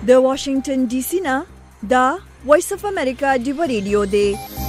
د واشنگټن ډي سي نه دا وایس اف امریکا ډیو ریډیو دی.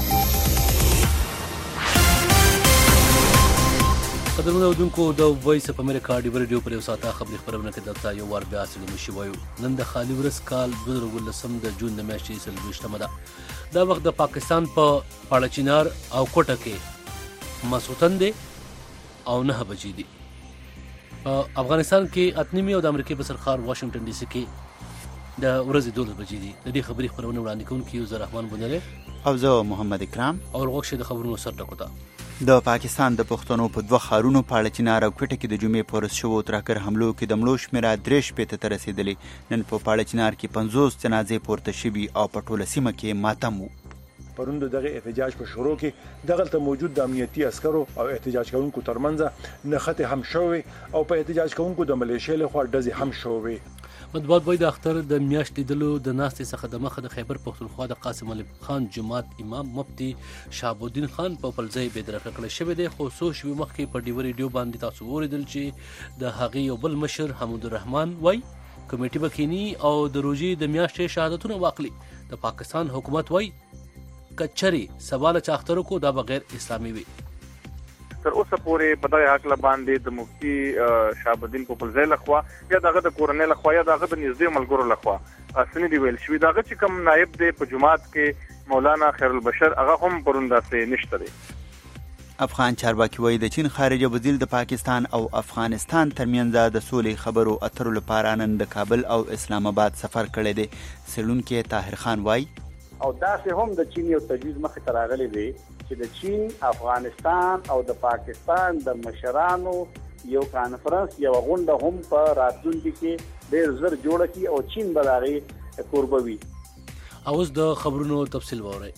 قدرمن اودونکو د وایس اف امریکا ډیو ریډیو پر یو ساعته خبري خبرونه کې دلته یو وار بیا سره مشي وایو. نن د خالي ورځ کال 2019 د جون د میاشتې 23مه ده. دا وخت د پاکستان په پاړچینار او کوټه کې مسوتن دی او 9 بجې دي. افغانستان کې اتنیمي او د امریکای په سرخار واشنگټن ډي سي کې د ورځې 12 بجې دي. د دې خبري خبرونه وړاندې کوونکی یو زرحمان بنلې او زه محمد اکرام او ورغوښه د خبرونو سر ټکوتا. د پاکستان د پښتنو په 2 ښارونو پاړچینار او کوټه کې د جمعې په ورځ شوو ترهګر حملو کې د مړو شمېره 3 شپېته ته رسېدلې. نن په پاړچینار کې 50 جنازې پورته شوي او په ټوله سیمه کې ماتم وو. پرون دغه احتجاج په شروع کې دغلته موجود د امنیتي عسکرو او احتجاج کوونکو ترمنځ نښتې هم شوې او په احتجاج کوونکو د ملیشیا له خوا ډزې هم شوې. مطبوعات وایي د اختر د میاشتې لیدلو د ناستې څخه د مخه د خیبر پښتونخوا د قاسم علي خان جماعت امام مفتي شهاب الدین خان په پلځای بېدرکه کړی شوی دی. خو څو شپې مخکې په ډیو ریډیو باندې تاسو واورېدل چې د هغې یو بل مشر حمود الرحمن وایي کمیټې به کینی او د روژې د میاشتې شهادتونه واخلي. د پاکستان حکومت وایي کچري سوال چاخترو کو دا بغیر اسلامي وي. تر اوسه پورې په دغه حق باندې د مفتي شهاب الدین په پلځای لخوا یا دغه د کورنۍ لخوا یا دغه د نږدې ملګرو لخوا اسنی دی ویل شوی دغه چې کوم نائب دی په جماعت کې مولانا خیر البشر هغه هم پروندا سه نشته دی. افغان چارواکي وایي د چین خارجه وزیر د پاکستان او افغانستان ترمنځ د سولې خبرو اترو لپاره نن د کابل او اسلام آباد سفر کړی دی. سړونکي طاهر خان وایي او داسې هم د چین یو تجویز مخې ته راغلی دی چې د چین افغانستان او د پاکستان د مشرانو یو کانفرنس یو غونډه هم په راتلونکي کې ډېر زر جوړه کی او چین به د هغې کوربه وي. اوس د خبرونو تفصیل واورئ.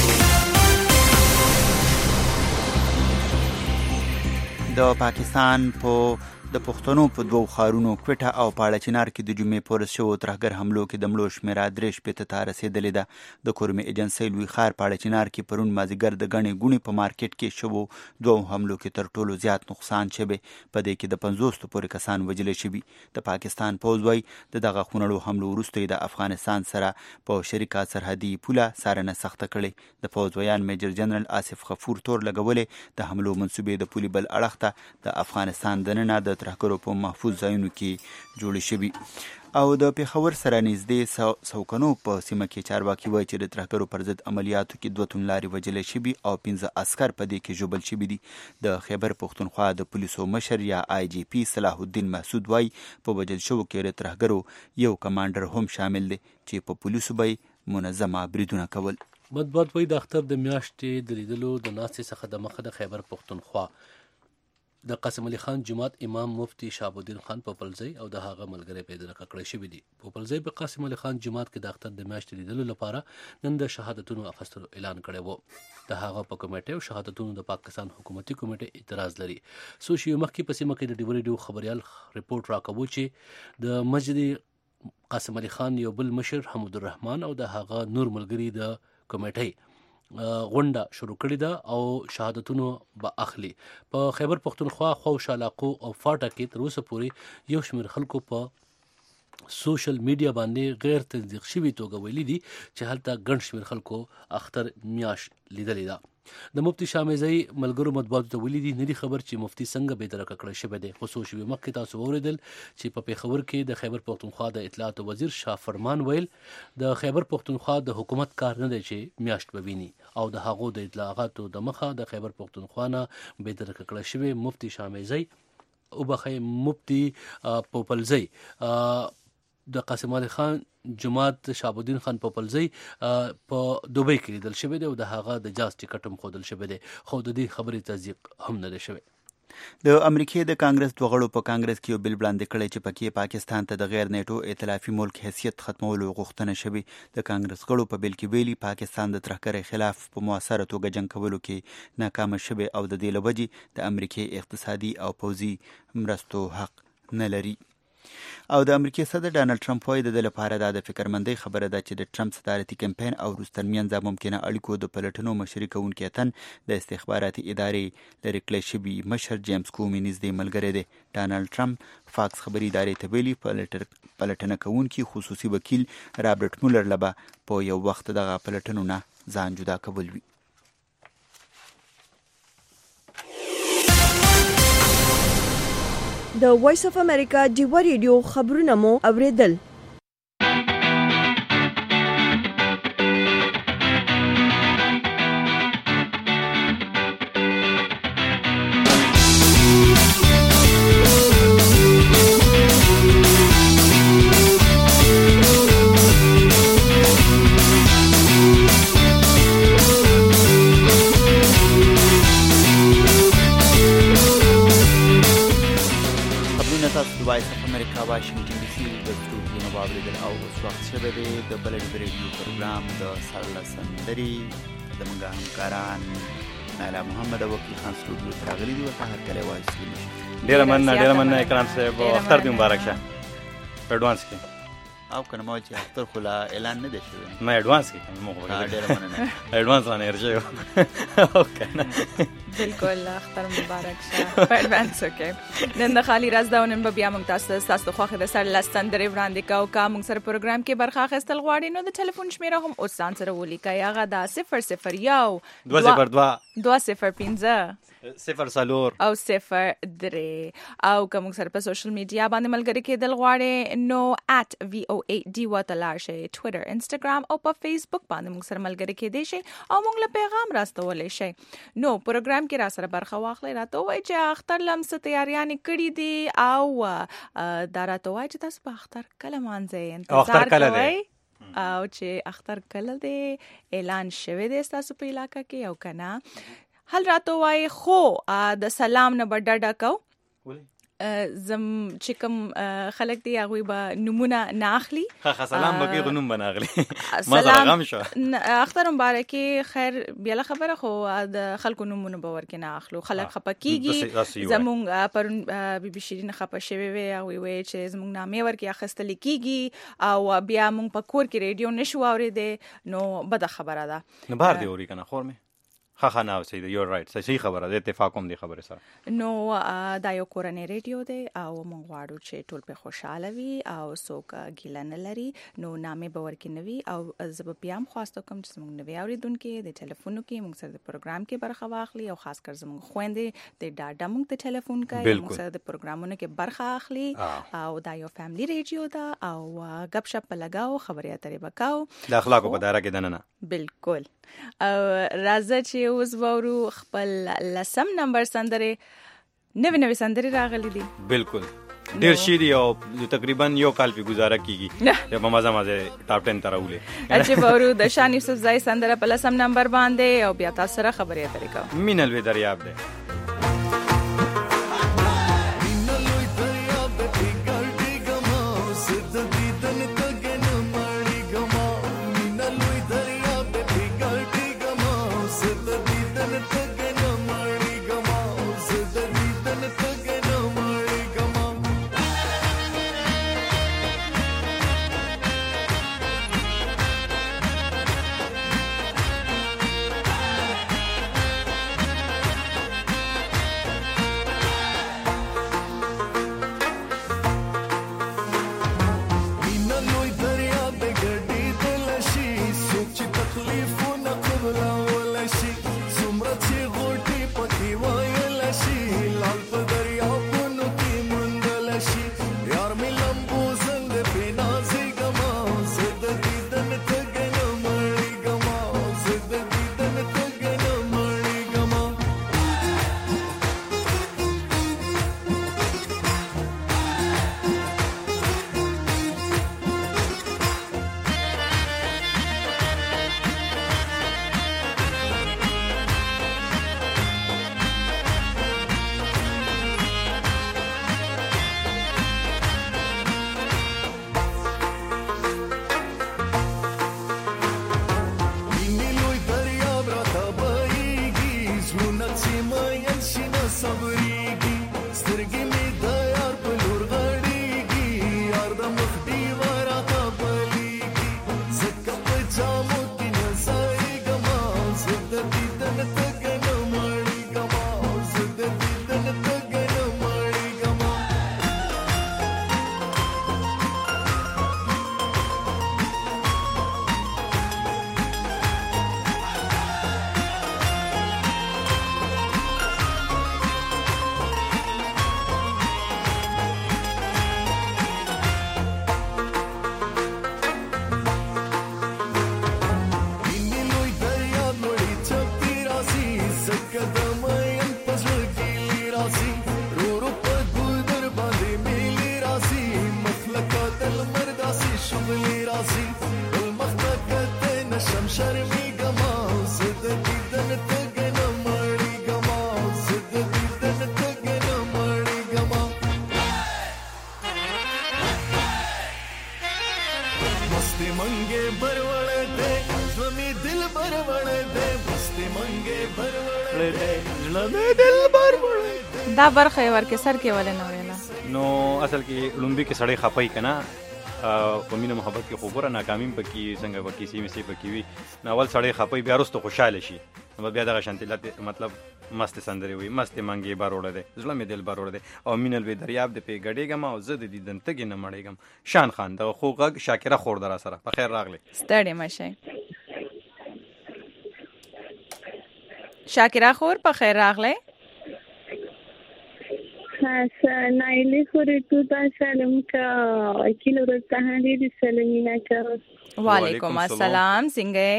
د پاکستان د پښتنو په 2 ښارونو کوټه او پاړچینار کې د جمعې په ورځ شوو ترهګر حملو کې د مړو شمېره 3 شپېته ته رسېدلې ده. د کورمې ایجنسۍ لوی ښار پاړچینار کې پرون مازدیګر د ګڼې ګوڼې په مارکیټ کې شوو 2 حملو کې تر ټولو زیات نقصان شوی. په دې کې د 50 پورې کسان وژل شوي. د پاکستان پوځ وایي د دغه خونړو حملو وروسته د افغانستان سره په شریکه سرحدي پوله څارنه سخته کړې. د پوځ ویان میجر جنرال آصف غفور تور لګولې د حملو منصوبې د پولې بل اړخ ته د افغانستان دننه د ترهګرو په محفوظ ځایونو کې جوړې شوي. او د پیښور سره نږدې سوکنو په سیمه کې چارواکي وایي چې د ترهګرو پر ضد عملیاتو کې 2 توندلارې وژلې شوي او 15 عسکر په دې کې ژوبل شوي دي. د خیبر پښتونخوا د پولیسو مشر یا آی جی پی صلاح الدین محسود وایي په وژل شوو کې د ترهګرو یو کمانډر هم شامل دی چې په پولیسو به منظمه بریدونه کول. مطبوعات وایي د اختر د میاشتې د لیدلو د ناستې څخه د مخه د خیبر پښتونخوا د قاسم علي خان جماعت امام مفتي شهاب الدین خان په پلځای او د هغه ملګری بېدرکه کړی شوي دي. په پلځای په قاسم علي خان جماعت کې د اختر د میاشتې لیدلو لپاره نن د شهادتونو اخیستلو اعلان کړی و. د هغه په کمیټې او شهادتونو د پاکستان حکومتي کمیټې اعتراض لري. څو شپې مخکې په سیمه کې د ډیو ریډیو خبریال رپورټ راکوو چې د مسجد قاسم علي خان یو بل مشر حمود الرحمن او د هغه نور ملګري د کمیټې غونډه شروع کړې ده او شهادتونو به اخلي. په خیبر پښتونخوا خوش علاقو او فاټا کې تر اوسه پورې یو شمېر خلکو په سوشل میډیا باندې غیر تصدیق شوي توګه ویلي دي چې هلته ګڼ شمېر خلکو اختر میاشت لیدلې ده. د مفتي شامیزی ملګرو مطبوعاتو ته ویلي دي نه دي خبر چې مفتي څنګه بېدرکه کړی شوی دی. خو څو شپې مخکې تاسو واورېدل چې په پیښور کې د خیبر پښتونخوا د اطلاعاتو وزیر شاه فرمان ویل د خیبر پښتونخوا د حکومت کار نه دی چې میاشت به ویني او د هغو د اطلاعاتو د مخه د خیبر پښتونخوا نه بېدرکه کړی شوی مفتي شامیزی مفتي په پلځای د قاسم علي خان جماعت شهاب الدین خان په پلځای په دوبۍ کې لیدل شوی دی او د هغه د جاز ټکټ هم ښودل شوی دی. خو د دې خبرې تصدیق هم نه دی شوی. د امریکای د کانګرس 2 غړو په کانګرس کې یو بل وړاندې کړی چې پکې پاکستان ته د غیر نیټو ائتلافي ملک حیثیت ختمولو غوښتنه شوې. د کانګرس غړو په بل کې ویلي پاکستان د ترهګرۍ خلاف په مؤثره توګه جنګ کولو کې ناکامه شوی او د دې له وجې د امریکای اقتصادي او پوځي مرستو حق نه لري. او د امریکای صدر ډانلډ ټرمپ وايي د لپاره د فکرمندۍ خبره ده چې د ټرمپ صدارتي کمپاین او روس ترمنځ ممکنه اړیکو د پلټنو مشري کوونکی تن د استخباراتي ادارې لري کړی شوی مشر جیمز کومي نږدې ملګری دی. ډانلډ ټرمپ فاکس خبري ادارې ته ویلي پلټنه کوونکی خصوصي وکیل رابرټ مولر لبا په یو وخت دغه پلټنو نه ځان جدا کول وی. د وایس اف امریکا ډیوا ریډیو خبرونه مو اوریدل. وایس اف امریکا واشنگټن ډي سي د سټوډیو نه واوریدل او اوس وخت شوی دی د بل ریډیو پروګرام د سرله سندري زموږ همکاران نالا محمد او وکیل خان سټوډیو ته راغلي دي ورته هرکلی وایو سلیم. ډېره مننه اکرام صاحب، اختر دې مبارک شه په اډوانس کې. او کنه ما چې اختر خو لا اعلان نه دی شوی، ما اډوانس کې مو غوښتل. ډېره مننه اډوانس باندې ارجو او کنه بالکل اختر مبارک شه په اډوانس کې. نن د خالی راز دا نن بیا موږ تاسو خوښه د سر لستندرې وړاندې کوو. کا موږ سره پروګرام کې برخه اخیستل غواړئ نو د ټلیفون شمیره هم اوس ځان سره ولیکئ. هغه دا 001 205 0 او 03 او کوم سره په سوشل میډیا باندې ملګری کېدل غواړئ نو @VOA ډیوا ته لاړ شئ، ټویټر، انسټاګرام او په فیسبوک باندې موږ سره ملګری کېدئ شئ او موږ له پیغام راستولی شئ. نو پروګرام کې را سره برخه واخلئ، راته ووایئ چې اختر لم څه تیاریانې کړي دي او دا راته ووایئ چې تاسو په اختر کله مانځئ، انتظار کوئ او چې اختر کله دی، اعلان شوی دی ستاسو په علاقه کې او کنه. حل راته وای خو د سلام نه به ډډه کو. زم چې کوم خلک دی هغوی به نمونه نه اخلي. سلام به کې نوم به نه اخلي. سلام اختر مبارکي خیر بیاله خبره، خو د خلکو نمونه به ورکې نه اخلو. خلک خپه کېږي. زمونږ پرون بیبي شیرین خپه شوې وې، هغوی وایي چې زمونږ نامې ورکې اخیستلې کېږي او بیا مونږ په کور کې ریډیو نشو اورېدی، نو بده خبره ده. نه بهر دی اوري که نه خور مې ښه نه اوسئ. یور رایټ، صحیح خبره ده، اتفاق هم دی خبرې سره. نو دا یو کورنۍ ریډیو دی او موږ غواړو چې ټول پرې خوشحاله وي او څوک ګیله نه لري. نو نامې به ورکې نه وي او زه به بیا هم خواسته کوم چې زموږ نوي اورېدونکي د ټلیفونو کې موږ سره د پروګرام کې برخه واخلي او خاص کر زموږ خویندې د ډاډه موږ ته ټلیفون کوي، موږ سره د پروګرامونو کې برخه اخلي او دا یو فیملی ریډیو ده او غپ شپ به لګاو، خبرې اترې به کوو د اخلاقو په دایره کې دننه. بالکل. او راځه چې اوس وورو خپل لسم نمبر سندرې، نوې سندرې راغلي دي. بالکل ډیر شي دي او تقریبا یو کال په گزاره کیږي په مزه ټاپ 10 ته راولې. چې وورو د شان یوسف زای سندره په لسم نمبر باندې او بیا تاسو سره خبرې اترې کوو. مینل وی دریاب ده. مستې منګې برولې دې زړه مې دل برولې دې مستې منګې برولې دې زړه مې دل برولې دا برخه ورکه سر کې ولې نه ویلا نو اصل کې لومبي کې سړی خپای کنه په مینه محبت کې خبره ناکامیم پکې څنګه پکې سیمه سي پکې وي نو اول سړی خپای بیا وروسته خوشاله شي نو بیا دغه شانتلات مطلب مست سندري وي مست منګي باروړه ده زړه مې دل باروړه ده او مینل به دریاب د پی غډېګم او زه د دې دنتګ نه مړېګم شان خان د خوغه شاکره خور در سره په خیر راغلی ستړي مشه شاکره خور په خیر راغلی نایلی خوری تو تا سلام کا کیلو رو تهانی دی سلامینا کا وعلیکم السلام څنګه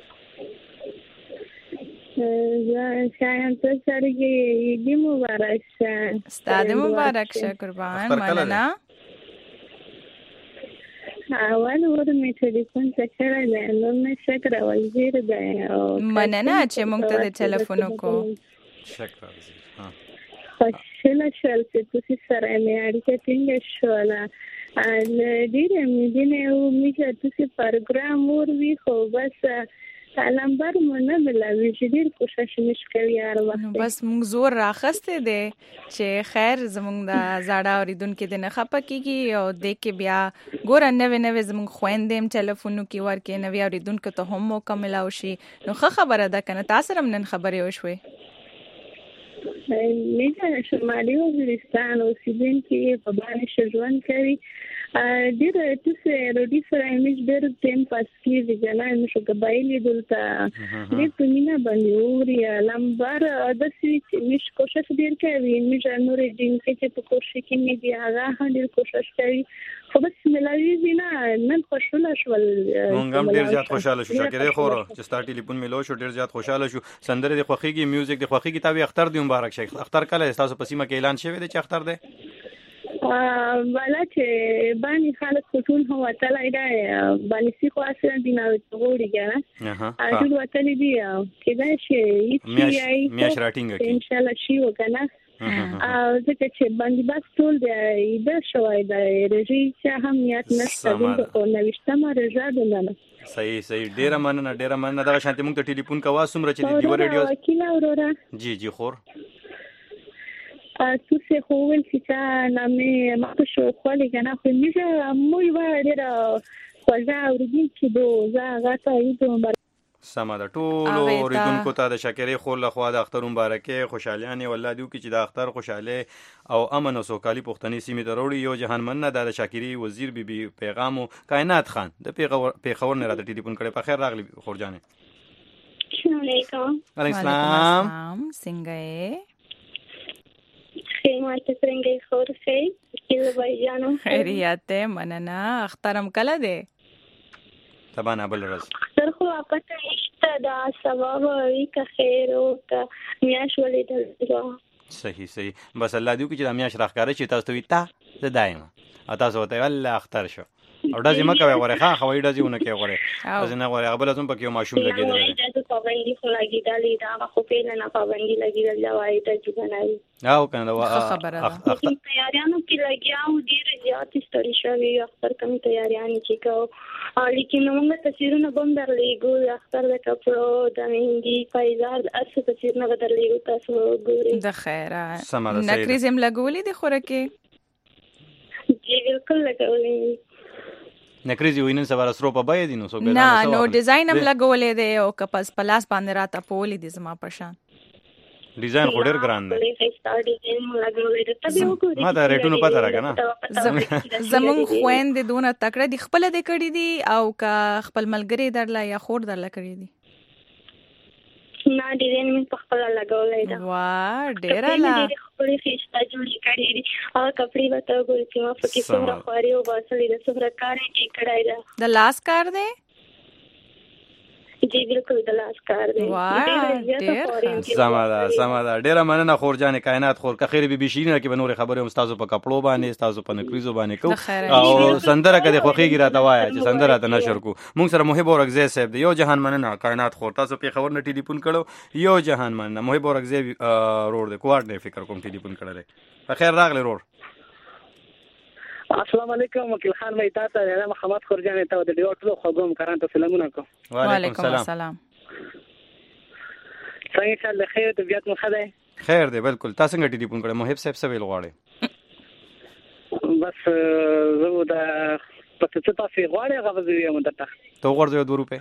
شاید تو سرگی ایدی مبارک شه استاد مبارک شه قربان مننه اول ور می تلیفون تکره ده نو شکر وزیر ده مننه چې موږ ته د ټلیفون وکړو شکر وزیر خوشحاله شول چې تاسو سره مې اړیکه ټینګه شوله ډېره مې دینه او میشه تاسو پروګرام ور وی خو بس نمبر مو نه ملاوي چې ډېر کوشش نشکوي هر وخت بس موږ زور راخسته دي چې خیر زموږ د زړه اوریدونکو د نه خپه کیږي او د کې بیا ګور نوې زموږ خويندې ټلیفونو کې ورکې نوې اوریدونکو ته هم مکمل او شي نو خبره ده کنه تاسو هم نن خبرې وشوي میشه شمالی وزیرستان اوسیدونکي په باندې ژوند کوي ډېر تاسو روډي سره ایمج ډېر ټیم پاس کیږي جنا موږ قبایلی دلته دې په مینا باندې اوري لمبر د سویچ مش کوشش ډېر کوي موږ نور دین کې په کوشش کې مې دی هغه ډېر کوشش کوي خو بس ملاوي زینا نن خوشاله شول مونږ هم ډېر زیات خوشاله شو شکرې خور چې ستا ټلیفون ملو شو ډېر زیات خوشاله شو سندره د خوخيږي میوزیک د خوخيږي تابع اختر دی مبارک شي اختر کله تاسو په سیمه کې اعلان شوی دی چې اختر دی والا چې باندې خلک ټول هو وتلای دی باندې سی خو اصل دی نو وګوري کنه ټول وتلې دی کدا شي میاش راټینګ کی ان شاء الله شي وکنه ځکه چې باندې بس ټول دی د شوای د رژي چې اهمیت نشته د نوښتمه رژا دونه صحیح ډیره مننه دا شانتي موږ ته ټلیفون کوا سمره چې دی ریډیو وکیل اورورا جی خور تاسو خو ول چې نامې ماته شو خو لګنه خو میشه مو یو ډیر خپل اوریدل چې دوه غاټه ایدو سما د ټولو اوریدونکو ته د شکرې خور له خوا د اختر مبارکي خوشالیانه والله دیو کې چې د اختر خوشاله او امن او سوکالي پښتني سیمې ته وروړي یو جهان مننه د شکرې وزیر بیبي پیغام کائنات خان د پیښور نه راته ټلیفون کړي په خیر راغلی خورجانه السلام علیکم السلام څنګه خیمات څنګه خور سي کله وای جانو خیریت مننه اخترم کله ده تبانه بل ورځ اختر خو پته نشته دا ثواب وي که خیر او که میاش ولیدل صحیح بس الله دې چې د میاش راخاره چې تاسو وي تا زه دایمه تاسو ته الله اختر شو او دا زما کوي غوړې ښه خوي دا ځونه کوي غوړې ځنه غوړې غبل ازم پکې ماشوم لګیدل دا پابندي خو لګیدل دا خو په نه پابندي لګیدل دا وایي ته ځګنای او کنه خبره ده تیاریانو کې لګیاو ډیر زیات ستړي شوی اختر کم تیاریانې چې کو لیکن موږ تصویرونه بم درلېګو اختر د کپړو د مهندي پایزار اصل تصویرونه بدلېګو تاسو ګورئ د خیره نکریزم لګولې د خورکه جی بالکل لګولې نکریزي وینن سوار سرو په بای دي نو سو نه نو ډیزاین هم لګولې دی او کپس پلاس باندې راته پولې دي زما پشان ډیزاین خو ډیر ګران دی ما دا ریټونو پته راکنه زمون خويند دونه تکړه دي خپل د کړي دي او کا خپل ملګری درلا یا خور درلا کړي دي نه ډیزاین من په خپل لګولې دا وا ډیر لا خپل خيستا جوړ کړي دي او کپړې وته ګول چې ما پکې څومره خوري او واسلې د څومره کار کې کړای دا د لاس کار دی جی بالکل د لاس کار دی سما دا ډیره مننه خورجانې کائنات خور که خیر به بشینه کې بنور خبره هم تاسو په کپړو باندې تاسو په نکریزو باندې کو او سندره کده خوخيږي راته وایي چې سندره ته نشر کو مونږ سره محب اورغزی صاحب دی یو جهان مننه کائنات خور تاسو په خبر نه ټلیفون کړو یو جهان مننه محب اورغزی روړ دی کوارډ نه فکر کوم ټلیفون کړل په خیر راغلی روړ السلام علیکم وکیل خان مې تاسو ته محمد خورجان ته د ډیو ټلو خوګم کاران ته سلامونه کوم. وعلیکم السلام. څنګه حال خیر طبيعت مو ښه ده؟ خیر دی بالکل. تاسو څنګه ټلیفون کړی؟ محب صاحب څه ویل غواړي؟ بس زه د پته څه تاسو غواړئ هغه زه یم درته. تو ورځو 2 روپے.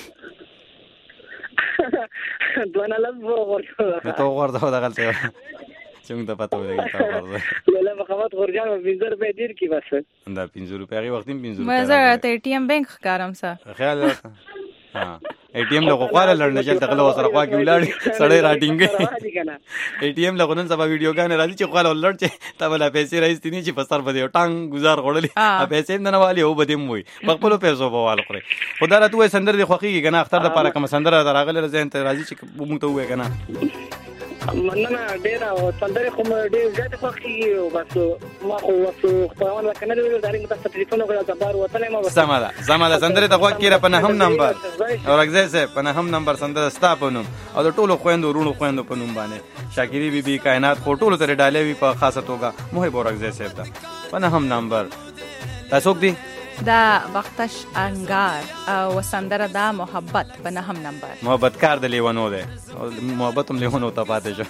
دوه نه لږ ورته. تو ورته دا غلطه. څنګه ته پته ولګی تا ورته؟ له محمد خورجان 20 روپے ډیر کی بس. دا 15 روپے هغه وخت 15 روپے. مزه ته ټي ایم بانک کارم سره. خیال ها اي ټي ایم له غواړه لړنه چلته غلو سره خوا کې ولاړ سړی راټینګي. اي ټي ایم له غنن سبا ویډیو غان راځي چې خپل ولړ چې تا ولا پیسې راځي نه چې په سر باندې ټانګ گزار غړلې پیسې نه والی او بده موي په خپل پیسو په واله خوري. خدای را توې سندر دی خوخي کنه اختر د پاره کوم سندر راغله زين ته راځي چې موږ ته وې کنه مننه ډیر او سندره کوم ډیر زیات خوخي او بس ما خو وسو خپلوان کنه د داري متاسف ټلیفون غواړم د بار وطن ما سماده سندره ته غوږ کیره په نهم نمبر او راځي سه په نهم نمبر سندره ستاپونم او د ټولو خويندو رونو خويندو په نوم باندې شاکری بي کائنات ټولو تر ډالې وی په خاصه توګه محب راځي سه په نهم نمبر تاسو دی دا بختش انگار او سندره دا محبت په نهم نمبر. محبت کار د لیوانو ده او محبت هم لیوانو ته پاتې شو.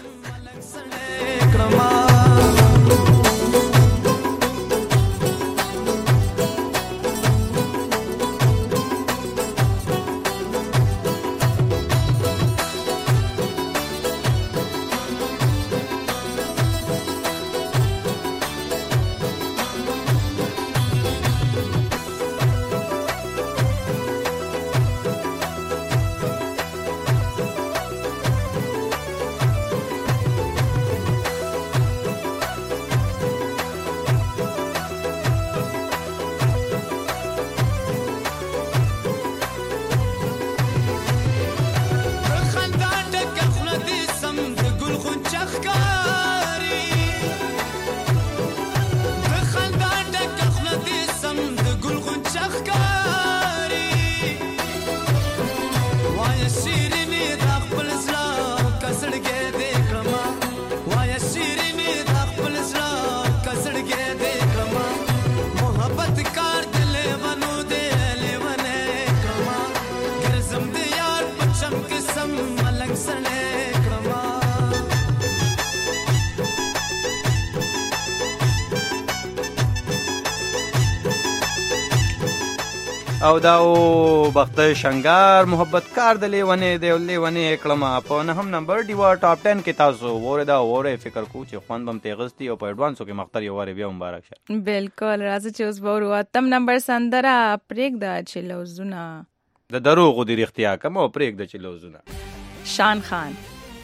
او داو بخته شنگار محبت کار د لیونه دی لیونه کلمه په نهم نمبر دیوا ټاپ 10 کې تاسو وردا وره فکر کو چې خوان بم تیغستی او په ایڈوانسو کې مختار یو واره بیا مبارک شه. بالکل راځي چې اوس به ورو نمبر سندره پریک دا چلوزونه د دروغ دی اختیار کوم او پریک د چلوزونه شان خان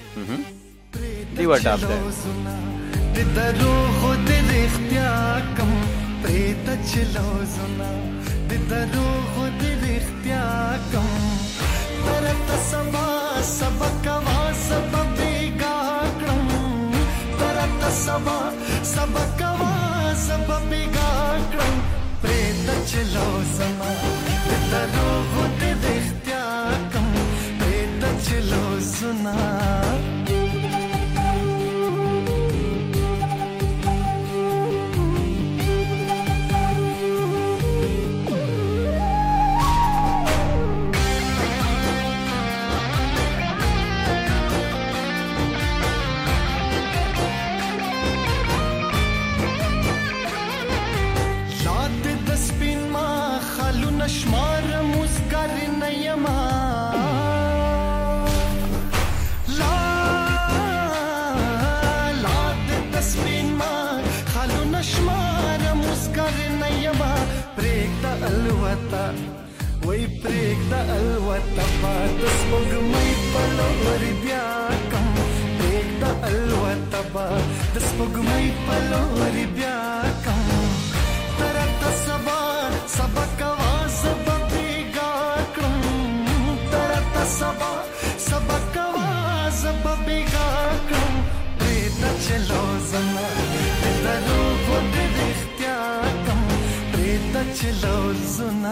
دیوا ټاپ 10 د دروغ دی اختیار کوم پریک د چلوزونه د دروغ دی اختیار کوم ترت سبا سبق وا سبب بیگا کړم ترت سبا سبق وا سبب بیگا کړم پریت چلو زما د دروغ دی اختیار کوم پریت چلو زنا شمار مسکر نیما لا د تسبین ما خالو نشمار مسکر نیما پریک د الوتا وای پریک د الوتا پات سپوږ مې پلور بیا کم پریک د الوتا پات سپوږ مې پلور بیا کم ترت سبا سبق سبا سبق واز ببیگا کم پریت چلو زما دروغ دی اختیار کم پریت چلو زنا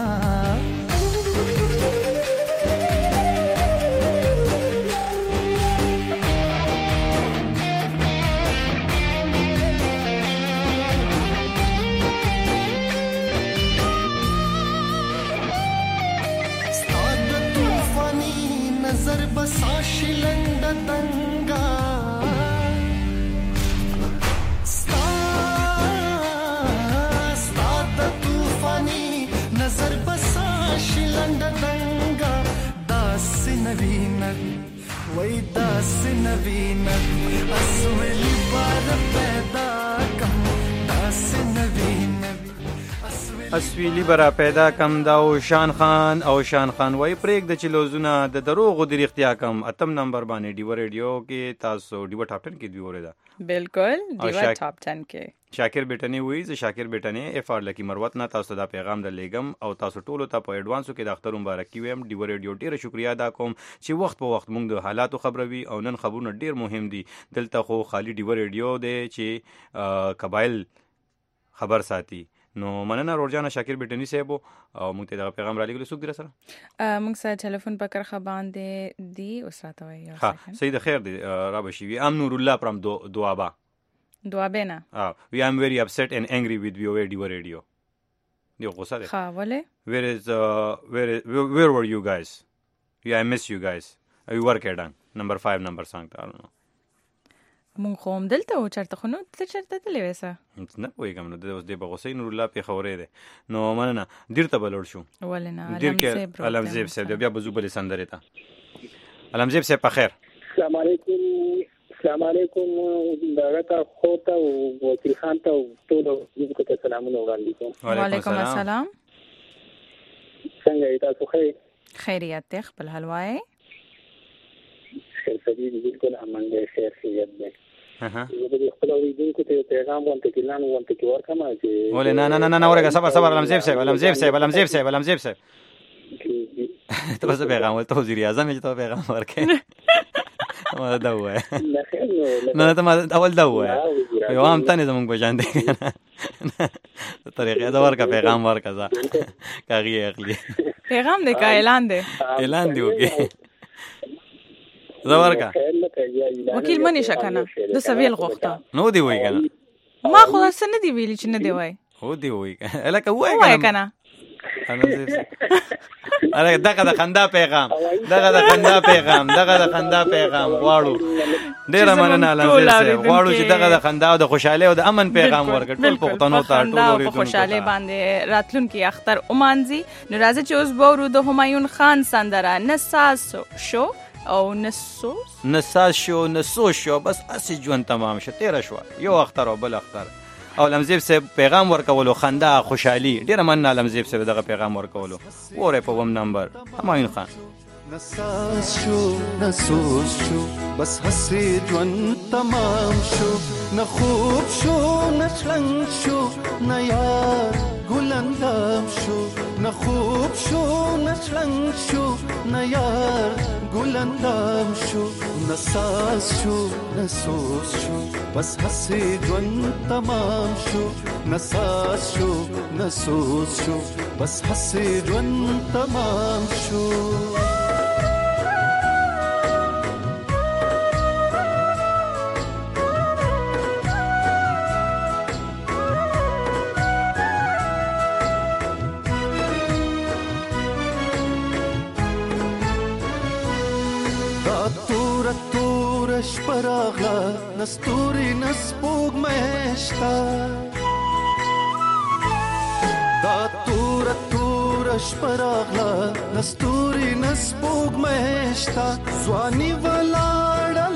نوینت وای داس نوینت اسویلی بار پیدا کم داس نوینت اسویلی برا پیدا کم دا او شان خان وای پریک د چلوزونه د دروغ د رښتیا کم اتم نمبر باندې ډیو ریډیو کې تاسو ډیو ټاپ 10 کې دی اوره دا بالکل ډیو ټاپ 10 کې شاکر بیٹنی وی ز شاکر بیٹنی اف ار لکی مروت نه تاسو دا پیغام در لګم او تاسو ټولو ته په ایڈوانسو کې د اختر مبارکي ویم ډیو ریډیو ډیر شکریا ادا کوم چې وخت په وخت موږ د حالاتو خبروي او نن خبرونه ډیر مهم دي دلته خو خالی ډیو ریډیو دی چې قبایل خبر ساتي نو مننه روزانه شاکر بیٹنی صاحب او موږ ته دا پیغام را لګل سوق در سره موږ سره ټلیفون پکړ خبان دی اوس راته وایي ها سید خیر دی را بشي وی ام نور الله پرم دوابا دوابینا we am very upset and angry with VOA Diva Radio دیو غصه ده ها وله where were you guys I miss you guys you work at number 5 number song I don't know مونږ کوم دلته او چرته خو نو ته چرته تلې وسه نه وایګم نو د اوس د بغوسې نور الله په خورې ده نو مننه ډیر ته بلور شو ولنه علم زیب صاحب بیا بزو بل سندره ته علم زیب صاحب په خیر السلام علیکم دغه خوته او وکیل خان ته ټول یو ته سلامونه وړاندې کوم وعلیکم السلام څنګه تاسو خیریت ته خپل حلوای خیر سدي بالکل امنګ خیریت ده زه به خپل اوریدونکو ته پیغام وانته کلان وانته کې ورکم چې ولې نه ورګه صبر علم زیب صاحب ته بس پیغام ولته وزیر اعظم چې ته پیغام ورکې ما دا وای نه ته ما اول دا وای یو هم تنه زمونږ بجان دي طریقې دا ورکا پیغام ورکا ځا کاږي اخلي پیغام دې کا اعلان دی وګي زورکا وکیل منی شکنه د سویل غوښته نو دی وای کنه ما خو سن دی ویلی چې نه دی وای هو دی وای الکه وای کنه اره دغه د خندا پیغام غواړو ډیر مننه لږه غواړو چې دغه د خندا او د خوشاله او د امن پیغام ورکړ ټول پښتنو ته ټول ورته خوشاله باندې راتلون کې اختر اومانځي نو راځي چې اوس بورو د همایون خان سندره نساس شو او نساس شو بس اسی ژوند تمام شو تیر شو یو اختر او بل اختر او لمزیب صاحب پیغام ورکولو خندا خوشحالي ډیر مننه لمزیب صاحب دغه پیغام ورکولو وره په وم نمبر همایون خان نساس شو بس حسي ژوند تمام شو نه خوب شو نه چلنګ شو نه یار ګلندام شو نه خوب شو نه چلنګ شو نه یار ګلندام شو نساس شو نسوس شو بس حسي ژوند تمام شو نساس شو نسوس شو بس حسي ژوند تمام شو شپراغلا نستوري نسبوغ مشتا دا تورا شپراغلا نستوري نسبوغ مشتا زواني ولاړه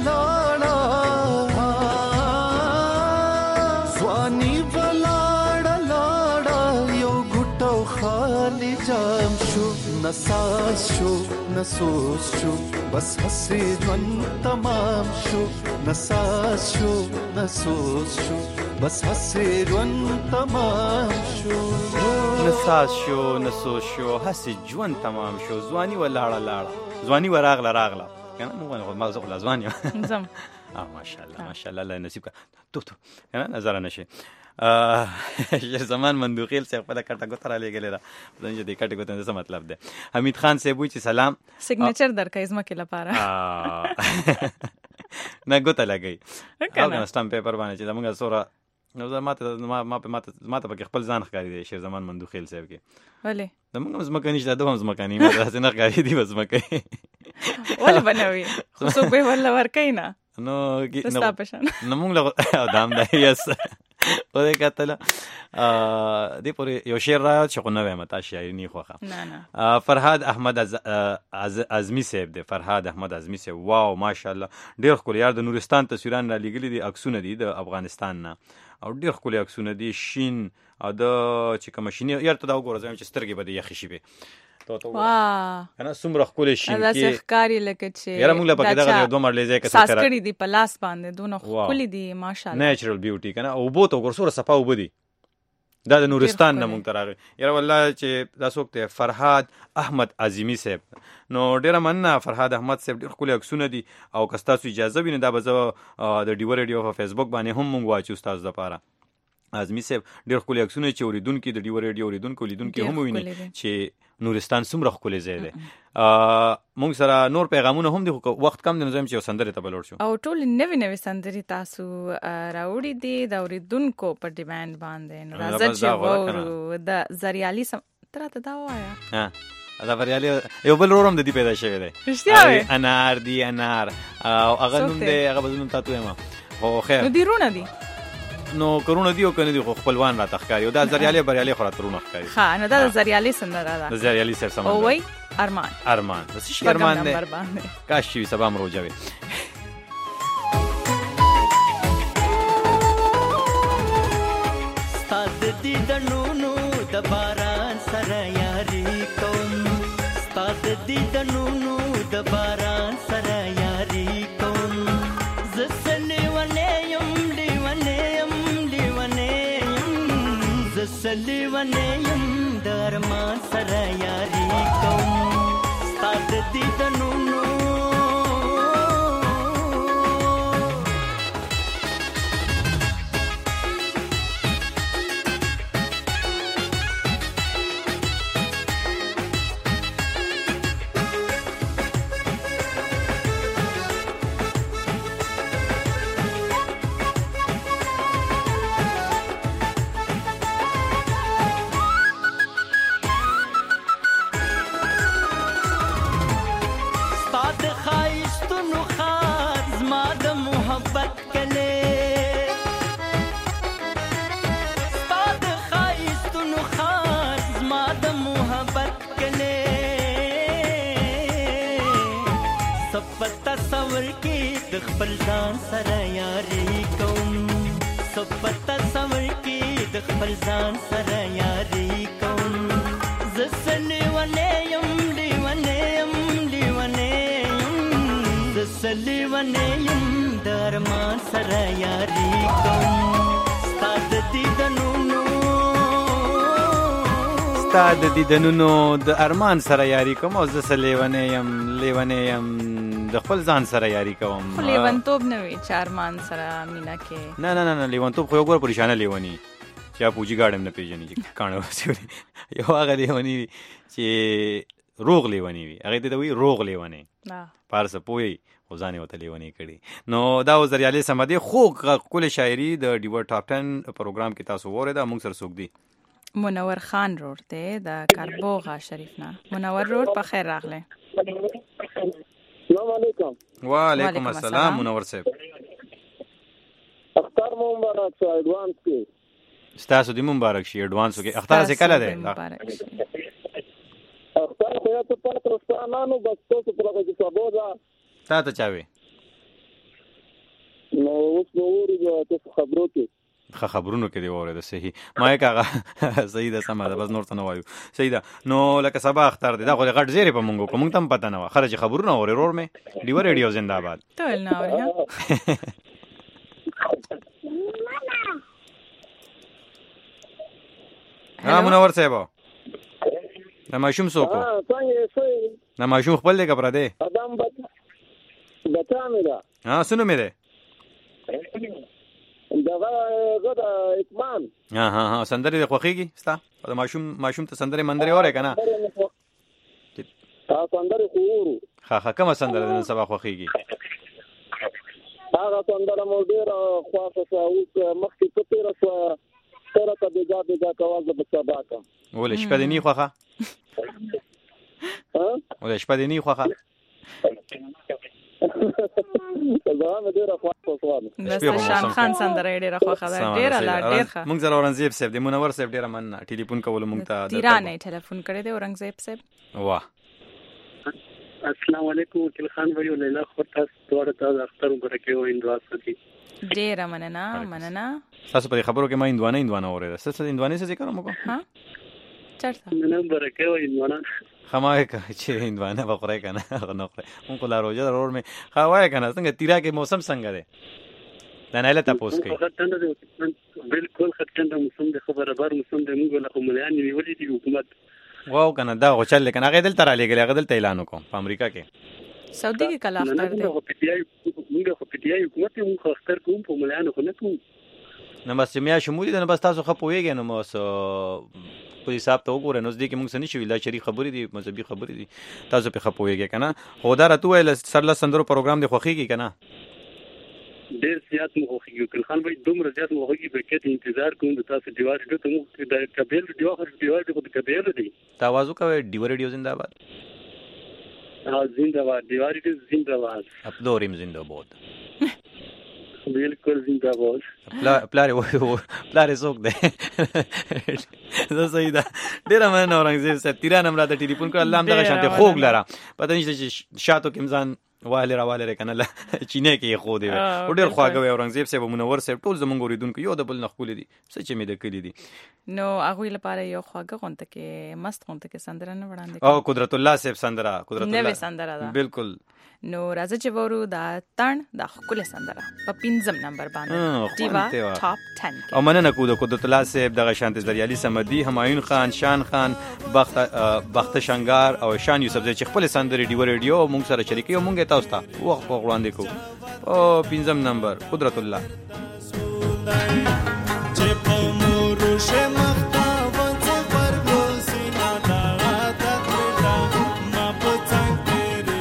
یو ګټو خالي جام شو نساس شو نسوس شو بس حسي ژوند تمام شو نساس شو نسوس شو بس حسي ژوند تمام شو نساس شو حسي ژوند تمام شو ځواني ولاړه ځواني راغله کنه موږ ما زغلا ځواني زم ماشاءالله الله نصیب کا تو کنه نظر نشي زمان مندوخیل سے خپل کټه ګوتره لګلې دا څنګه دې کټه ګوتره څه مطلب ده حمید خان سے وایي چې سلام سیګنیچر درکې زما کې لپاره نه ګوتره لګي کنه سٹامپ پیپر باندې چې موږ سورا نو ما ته خپل ځان ښکاری دی شیر زمان مندوخیل صاحب کې ولی موږ زمکه نشته دوه زمکه نه ما ته نه ښکاری دی زمکه ولی بنوي خو څوک به ولا ورکینا نو ستا پشان نو موږ له دام دی یس دې کتل دې پورې یو شعر را چې خو نه وایم تا شاعري نه خوخه نه فرهاد احمد اعظمي صاحب دی. فرهاد احمد اعظمي صاحب واو ماشاءالله ډېر ښکلي یار د نورستان تصویران را لېږلي دي عکسونه دي د افغانستان نه او ډېر ښکلي عکسونه دي شین او د چې کوم شینې یار ته دا وګوره زم چې سترګې به دې یخې شي به واه انا څومره ښکلي شین دا ښکاری لکه چې یاره موږ له پکې دغه دوه مرلې ځای کې ساس کړي دي په لاس باندې دونه ښکلي دي ماشاءالله نیچرل بیوټي کنه او بوته وګوره سره صفا وبدي دا د نورستان نه مونږ تراغه یاره والله چې دا څوک ته فرهاد احمد اعظمي صاحب نو ډیره مننه فرهاد احمد صاحب ډیر ښکلي عکسونه دي او که تاسو اجازه وینئ دا به زه د ډیو ریډیو په فیسبوک باندې هم مونږ واچو تاسو لپاره. اعظمي صاحب ډیر ښکلي عکسونه چې اوریدونکو د ډیو ریډیو اوریدونکو لیدونکو هم ویني چې نورستان څومره ښکلي ځای دی. مونږ سره نور پیغامونه هم دي خو وخت کم دی نو زم چې سندره ته بلور شو او ټول نوې سندري تاسو راوړي دي د اوریدونکو په ډیماند باندې نو راځي چې وو د زریالي تراته دا وایا دا زریالي یو بل ورم د دې پیدا شوی دی رښتیا انار دی انار او هغه نوم دی هغه بزنوم تاسو یم خو خیر نو دی رونه دي نو کرونه دی او کنه دی خو خپلوان را تخکاری او دا زریالي بریالي خو را ترونه ښکاری ها نو دا زریالي سندره ده د زریالي سره سم او وای ارمان بس شي ارمان دی کاش شي سبا امر وجوي ستاد دی د نونو د باران سره یاري کوم ستاد دی د نونو د باران سره یاري کوم زسلی ونیم زسلی ونیم درمان سره یاري کوم ستاد دی د نونو خپل ځان سره یاري کوم سپتا سمر کې د خپل ځان سره یاري کوم زسلی ونیم زسلی ونیم درمان سره یاري کوم ستاد دیدنونو د ارمان سره یاري کوم او زسلی ونیم د خپل ځان سره یاري کوم خو لیونتوب نه وي چې ارمان سره مینا کې نه لیونتوب خو یو ګور پریشانه لیونی چې پوجي ګاډم نه پیژني چې کانه وسوري یو هغه لیونی چې روغ لیونی وي هغه ته وی روغ لیونی پارس پوي خو ځان وته لیونی کړي نو دا زریالي سمدي خو کل شاعري د ډیور ټاپ 10 پروګرام کې تاسو وره دا موږ سره سوق دي منور خان روډ ته د کاربوغا شریف نه منور روډ په خیر راغله السلام علیکم وعلیکم السلام منور صاحب اختر مبارک شو ایڈوانس کې ستاسو دې مبارک شي ایڈوانس کې اختر څه کله ده اختر خو ته پاترستانانو بس تاسو په لږه کې سبودا تا ته چاوي نو اوس نو ورته تاسو خبرو کې خبرونو کې دی وره د صحیح ما یې کاغه صحیح ده سم ده بس نور څه نه وایو صحیح ده نو لکه سبا اختر دی دا خو غټ زیری په مونږ کوم تم پته نه و خرج خبرونه اوري رور مې ډیو ریډیو زنده‌باد ټول نه اوري ها منور صاحب نه ماشوم سوکو نه ماشوم خپل دی کبره دی ادم بچا مې دا ها سنو مې ده دغه غدا اطمان ها سندري د خوخيږي ستا د ماشوم ته سندري مندري اوره کنه سندري خورو ها کومه سندره د سبا خوخيږي هغه سندره مو ډیر خاصه او مخکې په تیر سره سره ته دغه کاوازه په سبا کا ولې شپه دې نه خوخه ولې شپه دې نه خوخه زما ډیره خوښه شوه. بس شان خان سندره ډیره خوښه ده. ډیره لا ډیر ښه. موږ زره اورنګزیب صاحب د منور صاحب ډیره مننه ټلیفون کول موږ ته. تیرانه ټلیفون کړی دی اورنګزیب صاحب. واه السلام علیکم وکیل خان ویو لیلا خورتا ستوره ته اختر برکه و اندواستی. ډیره مننه. تاسو په خبرو کې ما اندوانه اوریده. څه اندوانه څه ذکر موږ؟ ها چرته مننه برکه و اندوانه خمای که چې اندوانه بخوره کنه نه خوري. اون کو لا روزه ضرور می خوای کنه څنګه تیرا کې موسم څنګه دی؟ دا نه لته پوس کوي. بالکل خطنده موسم د خبره بار موسم د موږ له کوملیان نیولې دی حکومت. واو کنه دا غوچل کنه هغه دل تر لګل هغه دل اعلان وکم په امریکا کې. سعودي کې کله اختر دی. موږ په پیډیا حکومت موږ اختر کوم په مليانو خو نه کوم. نو بس میا شمولې نه بس تاسو خپويږئ نو مو په حساب ته وګورئ نو ځکه موږ سن شوی لا شریک خبرې دي مذهبي خبرې دي تاسو په خپويږئ کنه. خو دا راته ویل سرله سندرو پروګرام دی خوخيږي کنه. ډیر زیات مو خوخيږي کله خان به دومره زیات مو خوخيږي به کې انتظار کوم د تاسو دیوار ته مو د کبیر دیوار د کبیر دی. تاسو کوي دیوار ریډیو زنده‌باد. زنده‌باد دیوار ریډیو زنده‌باد. اپلوریم زنده‌باد. بالکل زنده‌باد. پلار څوک دی؟ زه صحیح ده. ډیر مننه اورنګزیب صاحب تیرا نمبر ته ټلیفون کړ. الله هم دغه شانته خوګ لره پته نشته چې شاتو کې مزان واله کنه لا چینه کې خو دی ډیر خواږه اورنګزیب صاحب منور صاحب ټول زمونږ اوریدونکو یو د بل نخول دي څه چې مې د کلی دي نو هغه لپاره یو خواږه غونته کې مست غونته کې سندره نه وړاندې او قدرت الله صاحب سندره قدرت الله نوې سندره ده بالکل. نو راځه چې ورو دا تن د خپل سندره په 5 نمبر باندې دیوا ټاپ 10 او مننه کو د قدرت الله صاحب دغه شانت زریالي سمدي همایون خان شان خان بخت شنگار او شان یوسف چې خپل سندره دی ریډیو مونږ سره شریکي او مونږ تاسو ته وخت په وړاندې کو او 5 نمبر قدرت الله چې په مورشه مختا وڅ پر ګوسینا دا تکړه ما په څنګه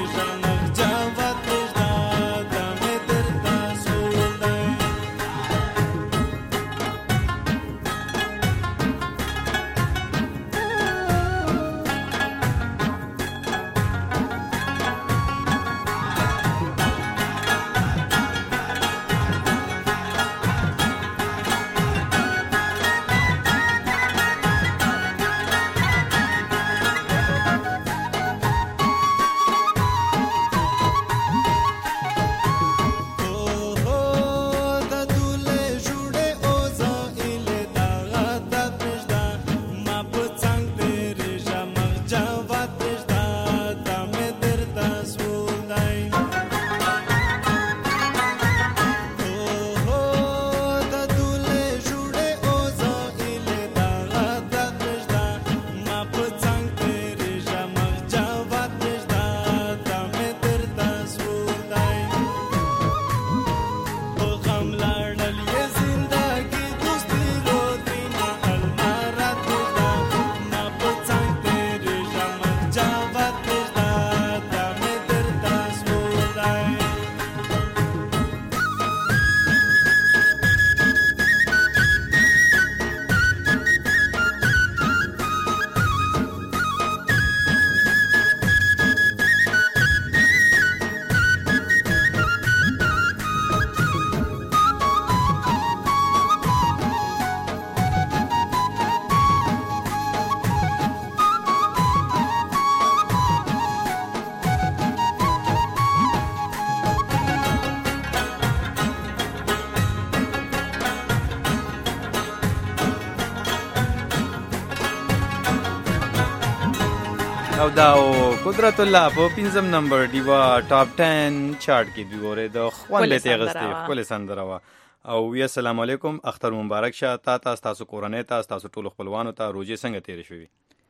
او دا قدرت الله په 5 نمبر دیوا ټاپ 10 چارت کې دی وره د خوان به تیغسته خپل سندره وا او وی السلام علیکم اختر مبارک شه تاسو کورنۍ تاسو ټول خپلوانو ته روزي څنګه تیر شوی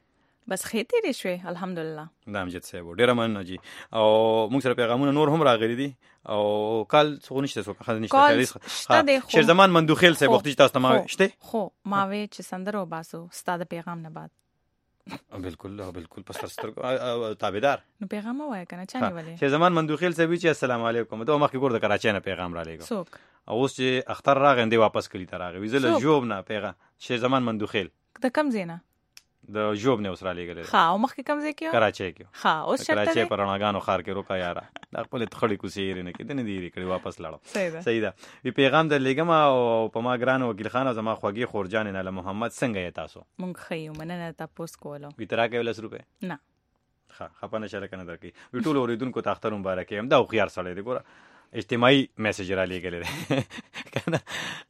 بس خېته دې شوي الحمدلله دا امجد صاحب ډیر مننه جی او موږ سره پیغامونه نور هم راغلي دي او کال څو نشته څو خل نشته شیر زمان مندوخیل صاحب وخت تاسو ته ما شته خو ما وی چې سندرو باسو ستاده پیغام نه بعد بالکل پس ستر تابعدار نو پیغام وای کنه چا نیولې چې زمان مندوخیل صاحب چې السلام علیکم ته مخکې ګور د کراچۍ نه پیغام را لېګو څوک اوس چې اختر راغندې واپس کړی تر راغی ویزل جوب نه پیغام چې زمان مندوخیل د کم زینا د جوب نه وسره لګل ها او مخکې کوم ځای کې کراچۍ کې ها اوس چرته کراچۍ پر رڼاګانو خار کې روکا یارا د خپل تخړی کوسې نه کې نه دی کړي واپس لاړو صحیح ده وی پیغام در لګم او په ما ګران وکیل خان زما خوږی خورجان نه محمد څنګه یې تاسو مونږ خیو مننه تاسو کولو وی ترا کې 10 روپے نه ها خپانه شره کنه درکې وی ټول اوریدونکو ته اختر مبارک هم دا خيار سره دی ګوره اجتماعي میسج را لګل کنه